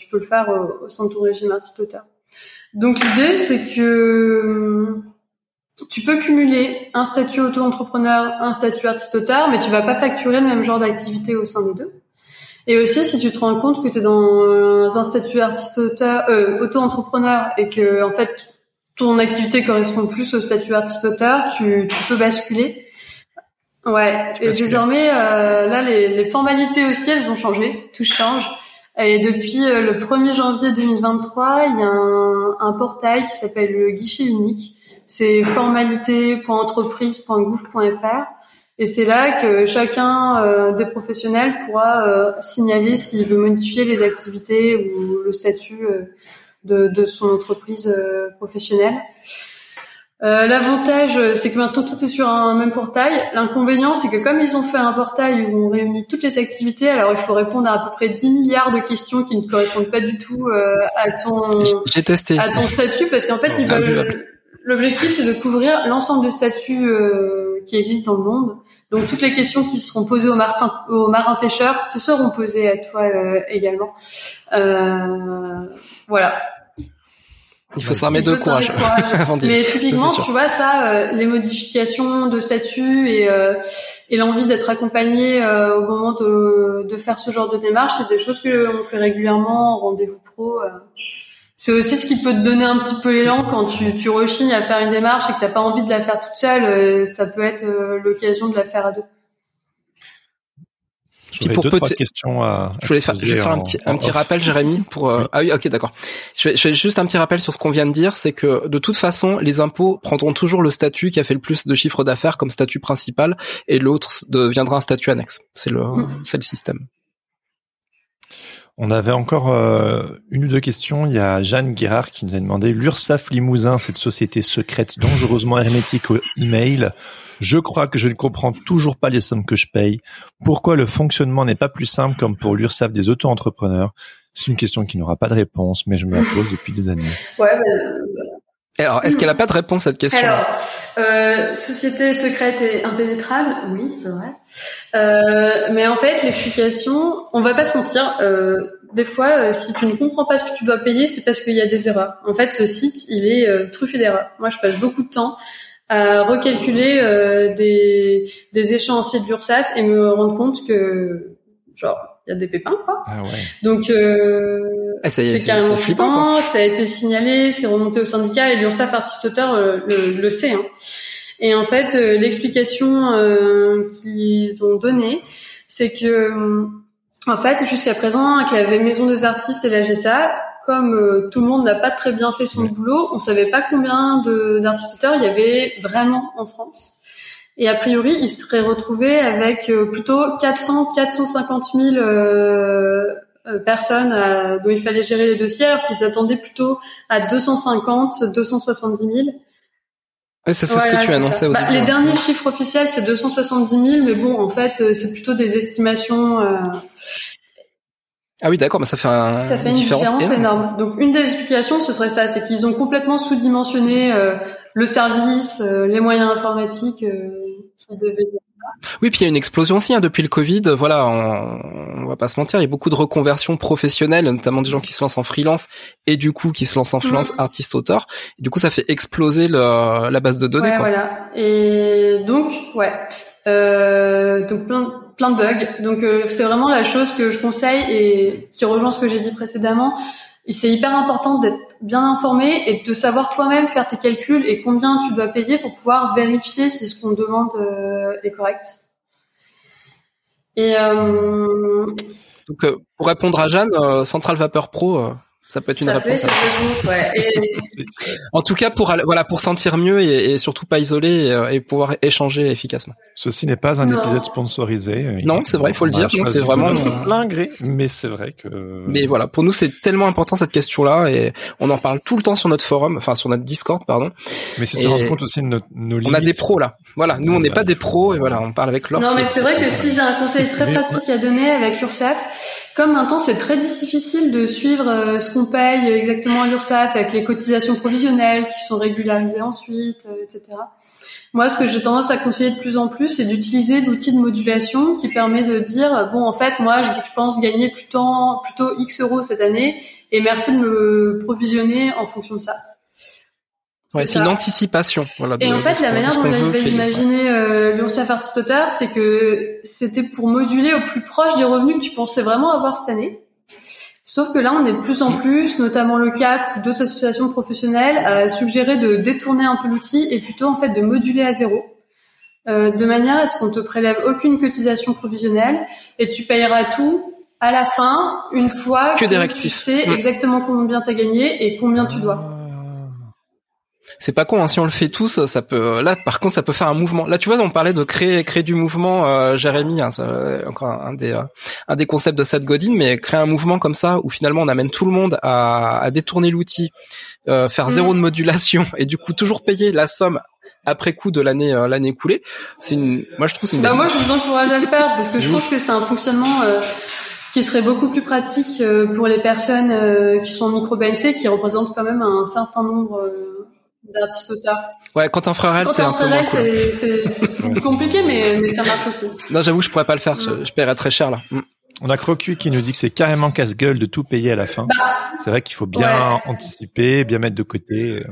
au sein de ton régime artiste-auteur. Donc l'idée, c'est que tu peux cumuler un statut auto-entrepreneur, un statut artiste-auteur, mais tu vas pas facturer le même genre d'activité au sein des deux. Et aussi, si tu te rends compte que tu es dans un statut artiste-auteur, auto-entrepreneur, et que en fait ton activité correspond plus au statut artiste-auteur, tu peux basculer. Ouais. Et désormais, là, les formalités aussi, elles ont changé. Tout change. Et depuis le 1er janvier 2023, il y a un portail qui s'appelle le guichet unique. C'est formalité.entreprise.gouv.fr. Et c'est là que chacun des professionnels pourra signaler s'il veut modifier les activités ou le statut de son entreprise professionnelle. L'avantage, c'est que maintenant tout est sur un même portail. L'inconvénient, c'est que comme ils ont fait un portail où on réunit toutes les activités, alors il faut répondre à peu près 10 milliards de questions qui ne correspondent pas du tout à ton statut, parce qu'en fait, l'objectif, c'est de couvrir l'ensemble des statuts qui existent dans le monde. Donc toutes les questions qui seront posées aux marins pêcheurs te seront posées à toi également. Voilà. Il faut s'armer de courage avant d'y aller. Mais typiquement, tu vois ça, les modifications de statut et l'envie d'être accompagné au moment de faire ce genre de démarche, c'est des choses que on fait régulièrement en rendez-vous pro. C'est aussi ce qui peut te donner un petit peu l'élan quand tu rechignes à faire une démarche et que t'as pas envie de la faire toute seule. Ça peut être l'occasion de la faire à deux. J'aurais deux, trois questions à je voulais faire un petit rappel, Jérémy, pour oui. Ah oui, ok, d'accord. Je fais juste un petit rappel sur ce qu'on vient de dire, c'est que de toute façon, les impôts prendront toujours le statut qui a fait le plus de chiffre d'affaires comme statut principal, et l'autre deviendra un statut annexe. C'est le système. On avait encore une ou deux questions. Il y a Jeanne Guérard qui nous a demandé: l'URSSAF Limousin, cette société secrète dangereusement hermétique au email. Je crois que je ne comprends toujours pas les sommes que je paye. Pourquoi le fonctionnement n'est pas plus simple comme pour l'URSSAF des auto-entrepreneurs? C'est une question qui n'aura pas de réponse, mais je me la pose depuis des années. Ouais. Alors, est-ce qu'elle n'a pas de réponse à cette question? Alors, société secrète et impénétrable, oui, c'est vrai. Mais en fait, l'explication, on va pas se mentir, des fois, si tu ne comprends pas ce que tu dois payer, c'est parce qu'il y a des erreurs. En fait, ce site, il est truffé d'erreurs. Moi, je passe beaucoup de temps à recalculer des échéanciers de l'URSSAF et me rendre compte que, genre, il y a des pépins, quoi. Ah ouais. Donc, c'est carrément flippant. Ça a été signalé, c'est remonté au syndicat et l'URSSAF artiste-auteur le sait. Hein. Et en fait, l'explication qu'ils ont donnée, c'est que, en fait, jusqu'à présent, avec la Maison des artistes et la GSA, comme tout le monde n'a pas très bien fait son boulot, on savait pas combien d'artistes-auteurs il y avait vraiment en France. Et a priori, ils seraient retrouvés avec plutôt 450 000 personnes dont il fallait gérer les dossiers, alors qu'ils s'attendaient plutôt à 250, 270 000. Ouais, c'est ce que tu annonçais au début. Les derniers chiffres officiels, c'est 270 000, mais bon, en fait, c'est plutôt des estimations. Ah oui, d'accord, mais ça fait une différence énorme. Donc, une des explications, ce serait ça, c'est qu'ils ont complètement sous-dimensionné le service, les moyens informatiques qui devaient. Oui, puis il y a une explosion aussi depuis le Covid. Voilà, on va pas se mentir, il y a beaucoup de reconversions professionnelles, notamment des gens qui se lancent en freelance et du coup qui se lancent en freelance artiste-auteur. Et du coup, ça fait exploser la base de données. Ouais, quoi. Voilà. Et donc, donc plein de bugs. Donc c'est vraiment la chose que je conseille et qui rejoint ce que j'ai dit précédemment. Et c'est hyper important d'être bien informé et de savoir toi-même faire tes calculs et combien tu dois payer pour pouvoir vérifier si ce qu'on demande est correct. Et donc pour répondre à Jeanne, Centrale Vapeur Pro, ça peut être une réponse. En tout cas, pour sentir mieux et surtout pas isoler et pouvoir échanger efficacement. Ceci n'est pas un épisode sponsorisé. Non, c'est vrai, il faut le dire. Non, c'est vraiment notre plein gré, mais c'est vrai que. Mais voilà, pour nous, c'est tellement important cette question-là et on en parle tout le temps sur notre forum, enfin sur notre Discord, pardon. Mais c'est se rendre compte aussi de nos limites. On a des pros là. Voilà, nous on n'est pas des pros et voilà, on parle avec Laure. Non, mais c'est vrai que si j'ai un conseil très pratique à donner avec l'URSSAF. Comme maintenant c'est très difficile de suivre ce qu'on paye exactement à l'URSSAF avec les cotisations provisionnelles qui sont régularisées ensuite, etc. Moi, ce que j'ai tendance à conseiller de plus en plus, c'est d'utiliser l'outil de modulation qui permet de dire bon, en fait, moi, je pense gagner plutôt X euros cette année et merci de me provisionner en fonction de ça. C'est une anticipation. Voilà, et en fait, la manière dont on avait imaginé l'URSSAF Artiste-Auteur, c'est que c'était pour moduler au plus proche des revenus que tu pensais vraiment avoir cette année. Sauf que là, on est de plus en plus, notamment le CAP ou d'autres associations professionnelles, à suggérer de détourner un peu l'outil et plutôt en fait de moduler à zéro, de manière à ce qu'on te prélève aucune cotisation provisionnelle et tu payeras tout à la fin, une fois que tu sais exactement combien t'as gagné et combien tu dois. C'est pas con, hein. Si on le fait tous, ça peut. Là, par contre, ça peut faire un mouvement. Là, tu vois, on parlait de créer du mouvement, Jérémy. Hein, encore un des concepts de Seth Godin, mais créer un mouvement comme ça où finalement on amène tout le monde à détourner l'outil, faire zéro de modulation et du coup toujours payer la somme après coup de l'année écoulée. Moi, je trouve c'est une. Moi, je vous encourage à le faire parce que je pense que c'est un fonctionnement qui serait beaucoup plus pratique pour les personnes qui sont en micro-BNC, qui représentent quand même un certain nombre d'artistes-auteurs. Ouais, quand un frère c'est un peu moins cool. C'est compliqué, mais ça marche aussi. Non, j'avoue, je pourrais pas le faire. Je paierais très cher, là. On a Crocu qui nous dit que c'est carrément casse-gueule de tout payer à la fin. C'est vrai qu'il faut bien anticiper, bien mettre de côté.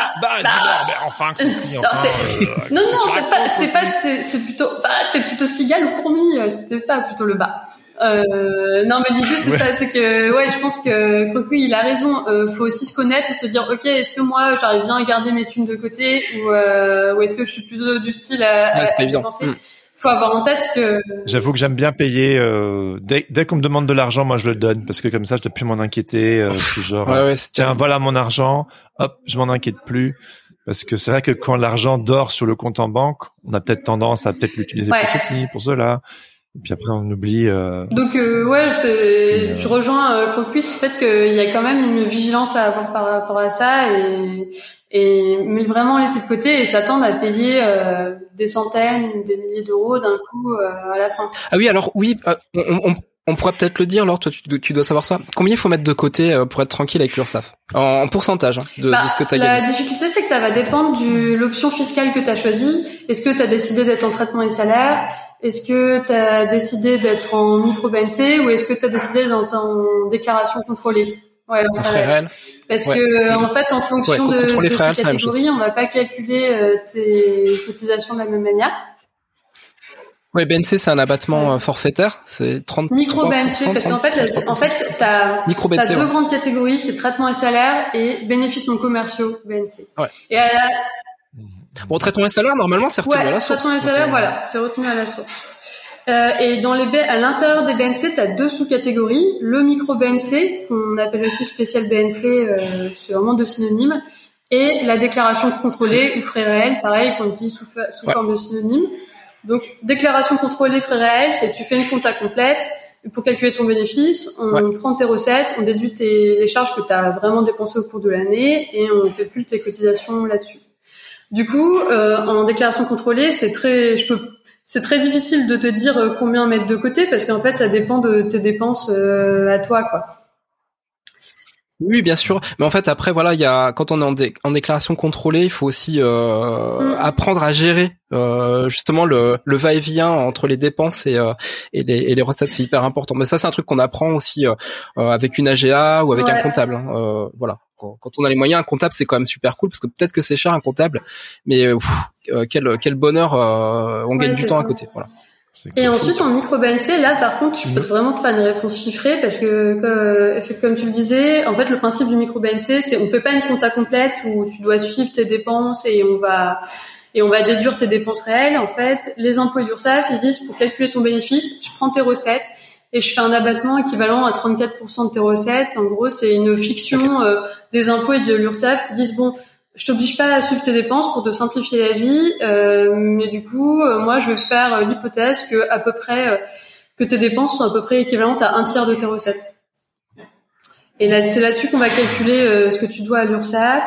Enfin, Crocu, enfin. Non, c'est plutôt, t'es plutôt cigale ou fourmi, c'était ça, plutôt le bas. Non, mais l'idée, c'est ça, c'est que, je pense que Crocu, il a raison, faut aussi se connaître et se dire, ok, est-ce que moi, j'arrive bien à garder mes thunes de côté, ou est-ce que je suis plutôt du style à dépenser? Faut avoir en tête que... J'avoue que j'aime bien payer, dès qu'on me demande de l'argent, moi je le donne, parce que comme ça je dois plus m'en inquiéter, genre, tiens, voilà mon argent, hop, je m'en inquiète plus, parce que c'est vrai que quand l'argent dort sur le compte en banque, on a peut-être tendance à peut-être l'utiliser pour ceci, pour cela, et puis après on oublie... Donc je rejoins Crocu sur le fait qu'il y a quand même une vigilance à avoir par rapport à ça, mais vraiment laisser de côté et s'attendre à payer des centaines, des milliers d'euros d'un coup à la fin. Ah oui, alors oui, on pourrait peut-être le dire, Laure, toi tu dois savoir ça. Combien il faut mettre de côté pour être tranquille avec l'URSSAF en pourcentage de ce que tu as gagné? La difficulté, c'est que ça va dépendre de l'option fiscale que tu as choisie. Est-ce que tu as décidé d'être en traitement et salaire? Est-ce que tu as décidé d'être en micro-BNC ou est-ce que tu as décidé d'être en déclaration contrôlée? Ouais, en frais réels. Parce que en fait, en fonction de ces catégories, on va pas calculer tes cotisations de la même manière. Ouais, BNC, c'est un abattement forfaitaire, c'est 30%. Micro-BNC, parce qu'en fait, t'as deux grandes catégories, c'est traitement et salaire et bénéfices non commerciaux, BNC. Ouais. Et bon, traitement et salaire, normalement, c'est retenu à la source. Traitement et salaire, c'est retenu à la source. Et à l'intérieur des BNC, t'as deux sous-catégories. Le micro-BNC, qu'on appelle aussi spécial BNC, c'est vraiment deux synonymes. Et la déclaration contrôlée ou frais réels, pareil, qu'on utilise sous forme de synonyme. Donc, déclaration contrôlée, frais réels, c'est tu fais une compta complète. Pour calculer ton bénéfice, on prend tes recettes, on déduit les charges que t'as vraiment dépensées au cours de l'année et on calcule tes cotisations là-dessus. Du coup, en déclaration contrôlée, c'est très difficile de te dire combien mettre de côté parce qu'en fait, ça dépend de tes dépenses à toi, quoi. Oui, bien sûr. Mais en fait, après, voilà, quand on est en déclaration contrôlée, il faut aussi apprendre à gérer justement le va-et-vient entre les dépenses et les recettes. C'est hyper important. Mais ça, c'est un truc qu'on apprend aussi avec une AGA ou avec un comptable. Voilà. Quand on a les moyens, un comptable, c'est quand même super cool parce que peut-être que c'est cher un comptable, mais quel bonheur, on gagne du temps à côté. Voilà. Et ensuite, en micro-BNC, là, par contre, tu peux vraiment te faire une réponse chiffrée parce que, comme tu le disais, en fait, le principe du micro-BNC, c'est on fait pas une compta complète où tu dois suivre tes dépenses et on va déduire tes dépenses réelles. En fait, les impôts et l'URSSAF, ils disent pour calculer ton bénéfice, je prends tes recettes et je fais un abattement équivalent à 34% de tes recettes. En gros, c'est une fiction des impôts et de l'URSSAF qui disent bon, je t'oblige pas à suivre tes dépenses pour te simplifier la vie, mais du coup, moi, je vais faire l'hypothèse que à peu près que tes dépenses sont à peu près équivalentes à un tiers de tes recettes. Et là, c'est là-dessus qu'on va calculer ce que tu dois à l'URSSAF.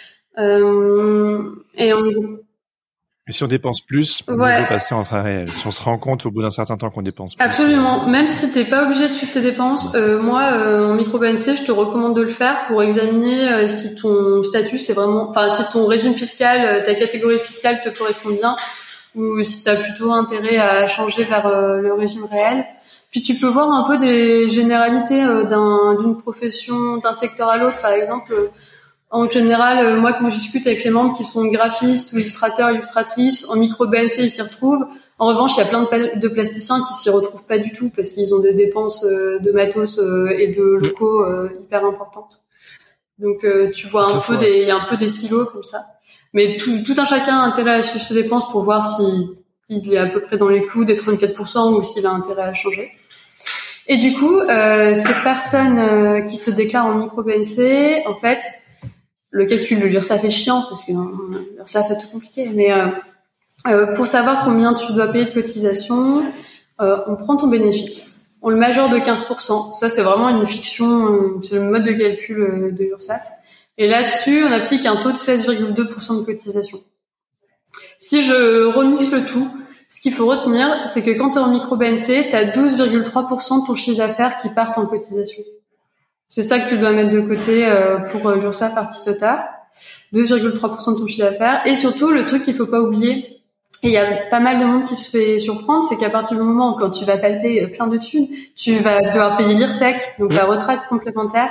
Et si on dépense plus, on veut passer en frais réels. Si on se rend compte au bout d'un certain temps qu'on dépense plus. Absolument. Même si t'es pas obligé de suivre tes dépenses, moi, en micro-BNC, je te recommande de le faire pour examiner si ton statut c'est vraiment, enfin, si ton régime fiscal, ta catégorie fiscale te correspond bien, ou si t'as plutôt intérêt à changer vers le régime réel. Puis tu peux voir un peu des généralités d'une profession, d'un secteur à l'autre, par exemple. En général, moi, quand je discute avec les membres qui sont graphistes ou illustrateurs, illustratrices, en micro BNC, ils s'y retrouvent. En revanche, il y a plein de plasticiens qui s'y retrouvent pas du tout parce qu'ils ont des dépenses de matos et de locaux hyper importantes. Donc, tu vois il y a un peu des silos comme ça. Mais tout un chacun a intérêt à suivre ses dépenses pour voir s'il est à peu près dans les clous des 34% ou s'il a intérêt à changer. Et du coup, ces personnes qui se déclarent en micro BNC, en fait, le calcul de l'URSSAF est chiant parce que l'URSSAF est tout compliqué. Mais pour savoir combien tu dois payer de cotisation, on prend ton bénéfice, on le majore de 15%. Ça, c'est vraiment une fiction, c'est le mode de calcul de l'URSSAF. Et là-dessus, on applique un taux de 16,2% de cotisation. Si je remixe le tout, ce qu'il faut retenir, c'est que quand tu es en micro BNC, tu as 12,3% de ton chiffre d'affaires qui partent en cotisation. C'est ça que tu dois mettre de côté pour l'URSSAF Artiste-Auteur. 12,3% de ton chiffre d'affaires. Et surtout, le truc qu'il faut pas oublier, et il y a pas mal de monde qui se fait surprendre, c'est qu'à partir du moment où quand tu vas palper plein de thunes, tu vas devoir payer l'IRSEC, donc la retraite complémentaire.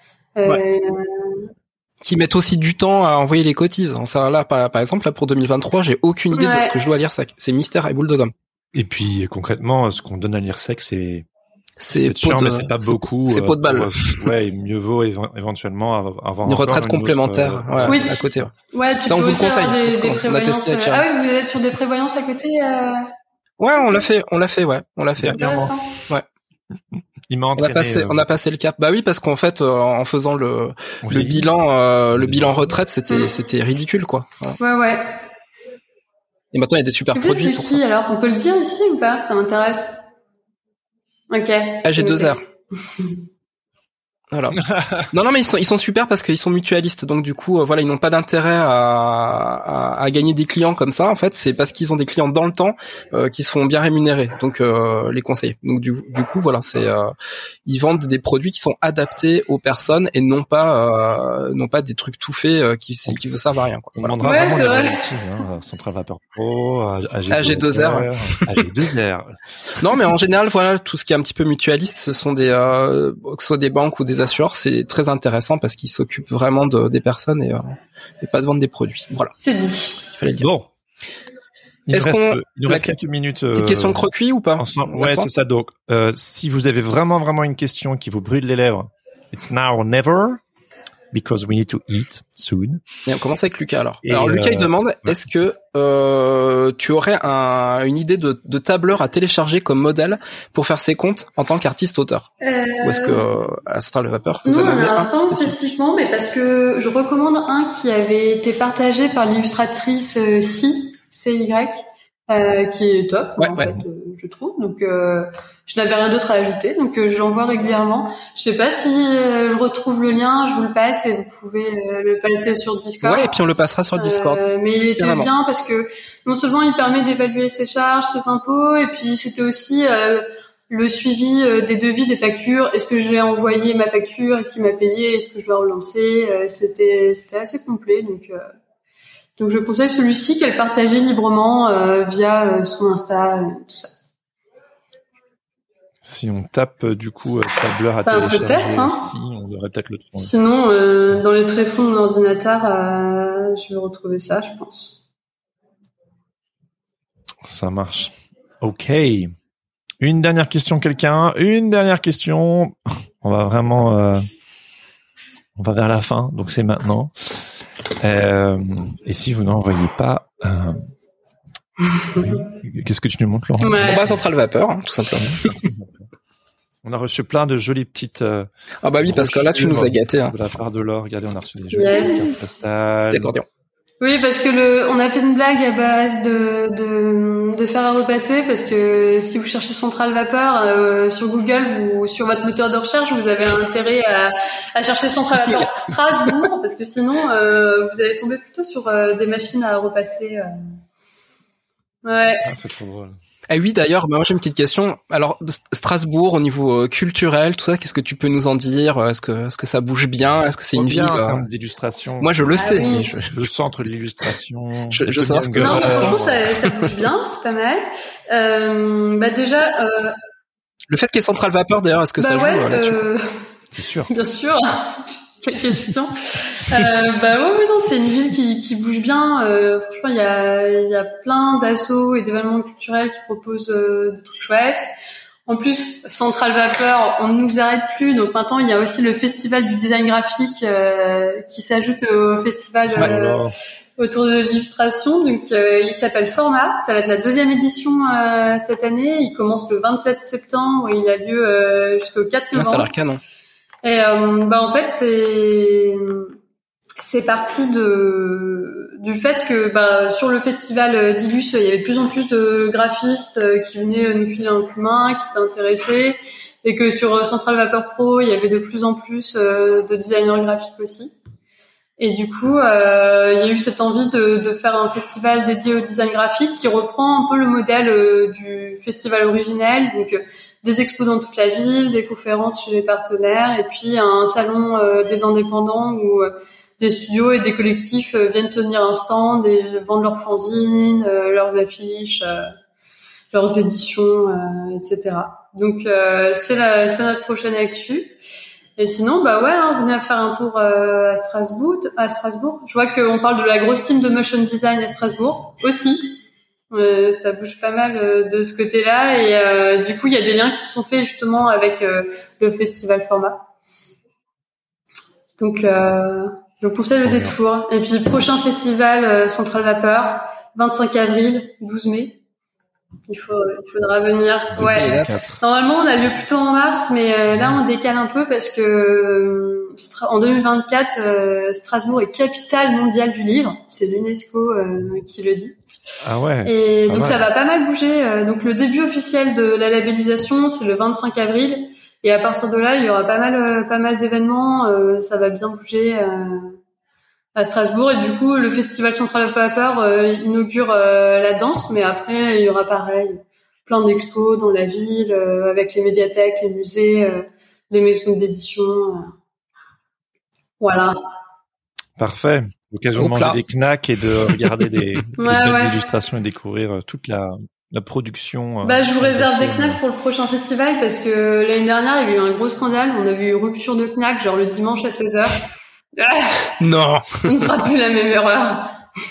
Qui mettent aussi du temps à envoyer les cotises. Ça, là, par exemple, là, pour 2023, j'ai aucune idée de ce que je dois à l'IRSEC. C'est mystère et boule de gomme. Et puis, concrètement, ce qu'on donne à l'IRSEC, c'est pot mais c'est pas beaucoup. C'est pot de balle. Mieux vaut éventuellement avoir une retraite complémentaire à côté. Ouais, tu peux aussi avoir des prévoyances. Ah oui, vous êtes sur des prévoyances à côté. Ouais, on l'a fait. Intéressant. Ouais. Il m'a entraîné. On a passé le cap. Bah oui, parce qu'en fait, en faisant le bilan retraite, c'était ridicule, quoi. Ouais. Et maintenant, il y a des super produits pour ça. Alors, on peut le dire ici ou pas? Ça m'intéresse. Ok. AG2R. Voilà. Non, mais ils sont super parce qu'ils sont mutualistes. Donc, du coup, ils n'ont pas d'intérêt à gagner des clients comme ça. En fait, c'est parce qu'ils ont des clients dans le temps, qui se font bien rémunérer. Donc, les conseillers. Donc, du coup, voilà, ils vendent des produits qui sont adaptés aux personnes et non pas des trucs tout faits, qui ne servent à rien, quoi. On demandera vraiment les royalties, Central Vapeur Pro, AG2R. AG2R. Non, mais en général, voilà, tout ce qui est un petit peu mutualiste, ce sont que ce soit des banques ou des assureurs, c'est très intéressant parce qu'ils s'occupent vraiment des personnes et pas de vendre des produits. Voilà. C'est dit. Il fallait le dire. Bon. Il nous reste quelques minutes. Petite question croquis ou pas? Ouais, c'est ça. Donc, si vous avez vraiment une question qui vous brûle les lèvres, it's now or never, because we need to eat soon. Et on commence avec Lucas alors. Alors Lucas il demande, est-ce que tu aurais une idée de tableur à télécharger comme modèle pour faire ses comptes en tant qu'artiste-auteur? Ou est-ce que à Central Vapeur vous en avez un pas spécifiquement, mais parce que je recommande un qui avait été partagé par l'illustratrice CY, qui est top, fait, je trouve. Donc je n'avais rien d'autre à ajouter, donc je l'envoie régulièrement. Je sais pas si je retrouve le lien, je vous le passe et vous pouvez le passer sur Discord. Ouais, et puis on le passera sur Discord. Mais il était bien parce que non seulement il permet d'évaluer ses charges, ses impôts, et puis c'était aussi le suivi des devis, des factures. Est-ce que j'ai envoyé ma facture? Est-ce qu'il m'a payé? Est-ce que je dois relancer? C'était assez complet, donc je conseille celui-ci qu'elle partageait librement via son Insta, tout ça. Si on tape du coup tableur à télécharger aussi, on devrait peut-être le trouver. Sinon, dans les tréfonds de mon ordinateur, je vais retrouver ça, je pense. Ça marche. Ok. Une dernière question, quelqu'un? Une dernière question. On va vraiment... on va vers la fin, donc c'est maintenant. Et si vous n'envoyez pas... Qu'est-ce que tu nous montres, Laurent? On va à Central Vapeur, tout simplement. On a reçu plein de jolies petites... ah bah oui, parce que là, tu nous as gâtés. De la part de Laure. Regardez, on a reçu des jolies cartes postales. C'était accordion. Oui, parce que on a fait une blague à base de faire à repasser, parce que si vous cherchez Central Vapeur sur Google ou sur votre moteur de recherche, vous avez intérêt à chercher Central Vapeur Strasbourg, parce que sinon vous allez tomber plutôt sur des machines à repasser. Ouais. Ah, c'est trop drôle. Ah oui, d'ailleurs, moi j'ai une petite question. Alors Strasbourg, au niveau culturel, tout ça, qu'est-ce que tu peux nous en dire? Est-ce que ça bouge bien? Est-ce que c'est une ville en termes d'illustration? Moi je le sais. Oui. Mais le centre de l'illustration. Je sais ce que. Non, franchement, ça bouge bien, c'est pas mal. Bah déjà. Le fait qu'il y ait Central Vapeur, d'ailleurs, est-ce que ça joue là-dessus? C'est sûr. Bien sûr. Quelle question. Ouais, non, c'est une ville qui bouge bien. Franchement, il y a plein d'assos et d'événements culturels qui proposent des trucs chouettes. En plus, Centrale Vapeur, on ne nous arrête plus. Donc maintenant, il y a aussi le festival du design graphique qui s'ajoute au festival autour de l'illustration. Donc il s'appelle Format. Ça va être la 2e édition cette année. Il commence le 27 septembre et il a lieu jusqu'au 4 novembre. Ça a l'air canon. Et en fait, c'est parti du fait que sur le festival d'Illus, il y avait de plus en plus de graphistes qui venaient nous filer un coup de main, qui étaient intéressés, et que sur Centrale Vapeur Pro, il y avait de plus en plus de designers graphiques aussi. Et du coup, il y a eu cette envie de faire un festival dédié au design graphique qui reprend un peu le modèle du festival originel, donc des expos dans toute la ville, des conférences chez les partenaires, et puis un salon des indépendants où des studios et des collectifs viennent tenir un stand et vendent leurs fanzines, leurs affiches, leurs éditions, etc. Donc c'est notre prochaine actu. Et sinon, venez faire un tour à Strasbourg. Je vois qu'on parle de la grosse team de motion design à Strasbourg aussi. Ça bouge pas mal de ce côté-là, et du coup, il y a des liens qui sont faits justement avec le festival Format. Donc pour ça, le détour. Et puis prochain festival Centrale Vapeur, 25 avril, 12 mai. Il faudra venir. Ouais. Normalement, on a lieu plutôt en mars, mais là, on décale un peu parce que en 2024, Strasbourg est capitale mondiale du livre. C'est l'UNESCO qui le dit. Ah ouais. Et donc ça va pas mal bouger. Donc le début officiel de la labellisation, c'est le 25 avril. Et à partir de là, il y aura pas mal d'événements. Ça va bien bouger à Strasbourg. Et du coup, le festival Centrale Vapeur inaugure la danse. Mais après, il y aura pareil, plein d'expos dans la ville, avec les médiathèques, les musées, les maisons d'édition. Voilà. Parfait. L'occasion de manger des knacks et de regarder des belles illustrations et découvrir toute la production. Je vous réserve des knacks pour le prochain festival parce que l'année dernière, il y a eu un gros scandale. On avait eu rupture de knacks, genre le dimanche à 16h. Non. On ne fera plus la même erreur.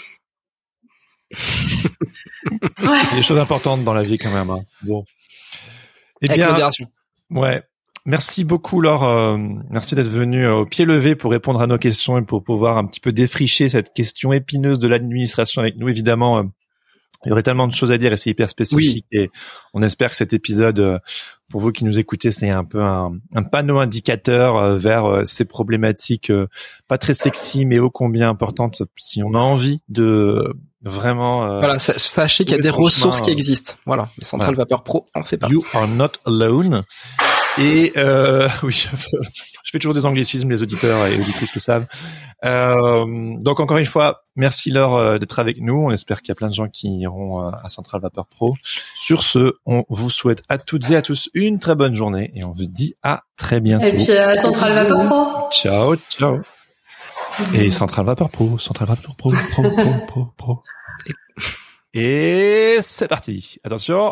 Il y a des choses importantes dans la vie quand même. Hein. Bon. Avec modération. Ouais. Merci beaucoup Laure, merci d'être venue au pied levé pour répondre à nos questions et pour pouvoir un petit peu défricher cette question épineuse de l'administration avec nous. Évidemment, il y aurait tellement de choses à dire et c'est hyper spécifique et on espère que cet épisode, pour vous qui nous écoutez, c'est un peu un panneau indicateur vers ces problématiques pas très sexy mais ô combien importantes si on a envie de vraiment... Voilà, sachez qu'il y a des ressources qui existent. Voilà, les Centrale Vapeur Pro en fait partie. You are not alone. Et oui, je fais toujours des anglicismes, les auditeurs et auditrices le savent. Donc encore une fois, merci Laure d'être avec nous. On espère qu'il y a plein de gens qui iront à Centrale Vapeur Pro. Sur ce, on vous souhaite à toutes et à tous une très bonne journée et on vous dit à très bientôt. Et puis à Centrale Vapeur Pro. Ciao, ciao. Et Centrale Vapeur Pro, Centrale Vapeur Pro, Pro. Et c'est parti. Attention.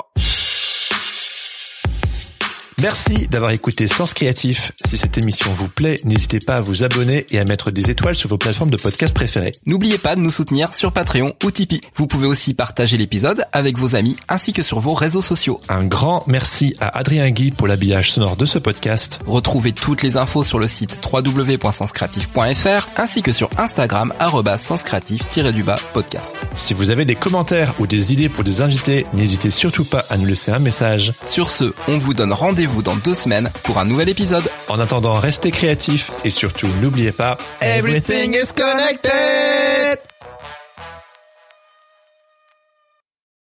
Merci d'avoir écouté Sens Créatif. Si cette émission vous plaît, n'hésitez pas à vous abonner et à mettre des étoiles sur vos plateformes de podcast préférées. N'oubliez pas de nous soutenir sur Patreon ou Tipeee. Vous pouvez aussi partager l'épisode avec vos amis ainsi que sur vos réseaux sociaux. Un grand merci à Adrien Guy pour l'habillage sonore de ce podcast. Retrouvez toutes les infos sur le site www.senscreatif.fr ainsi que sur Instagram @senscreatif_podcast. Si vous avez des commentaires ou des idées pour des invités, n'hésitez surtout pas à nous laisser un message. Sur ce, on vous donne rendez-vous dans 2 semaines pour un nouvel épisode. En attendant, restez créatifs et surtout n'oubliez pas, everything is connected.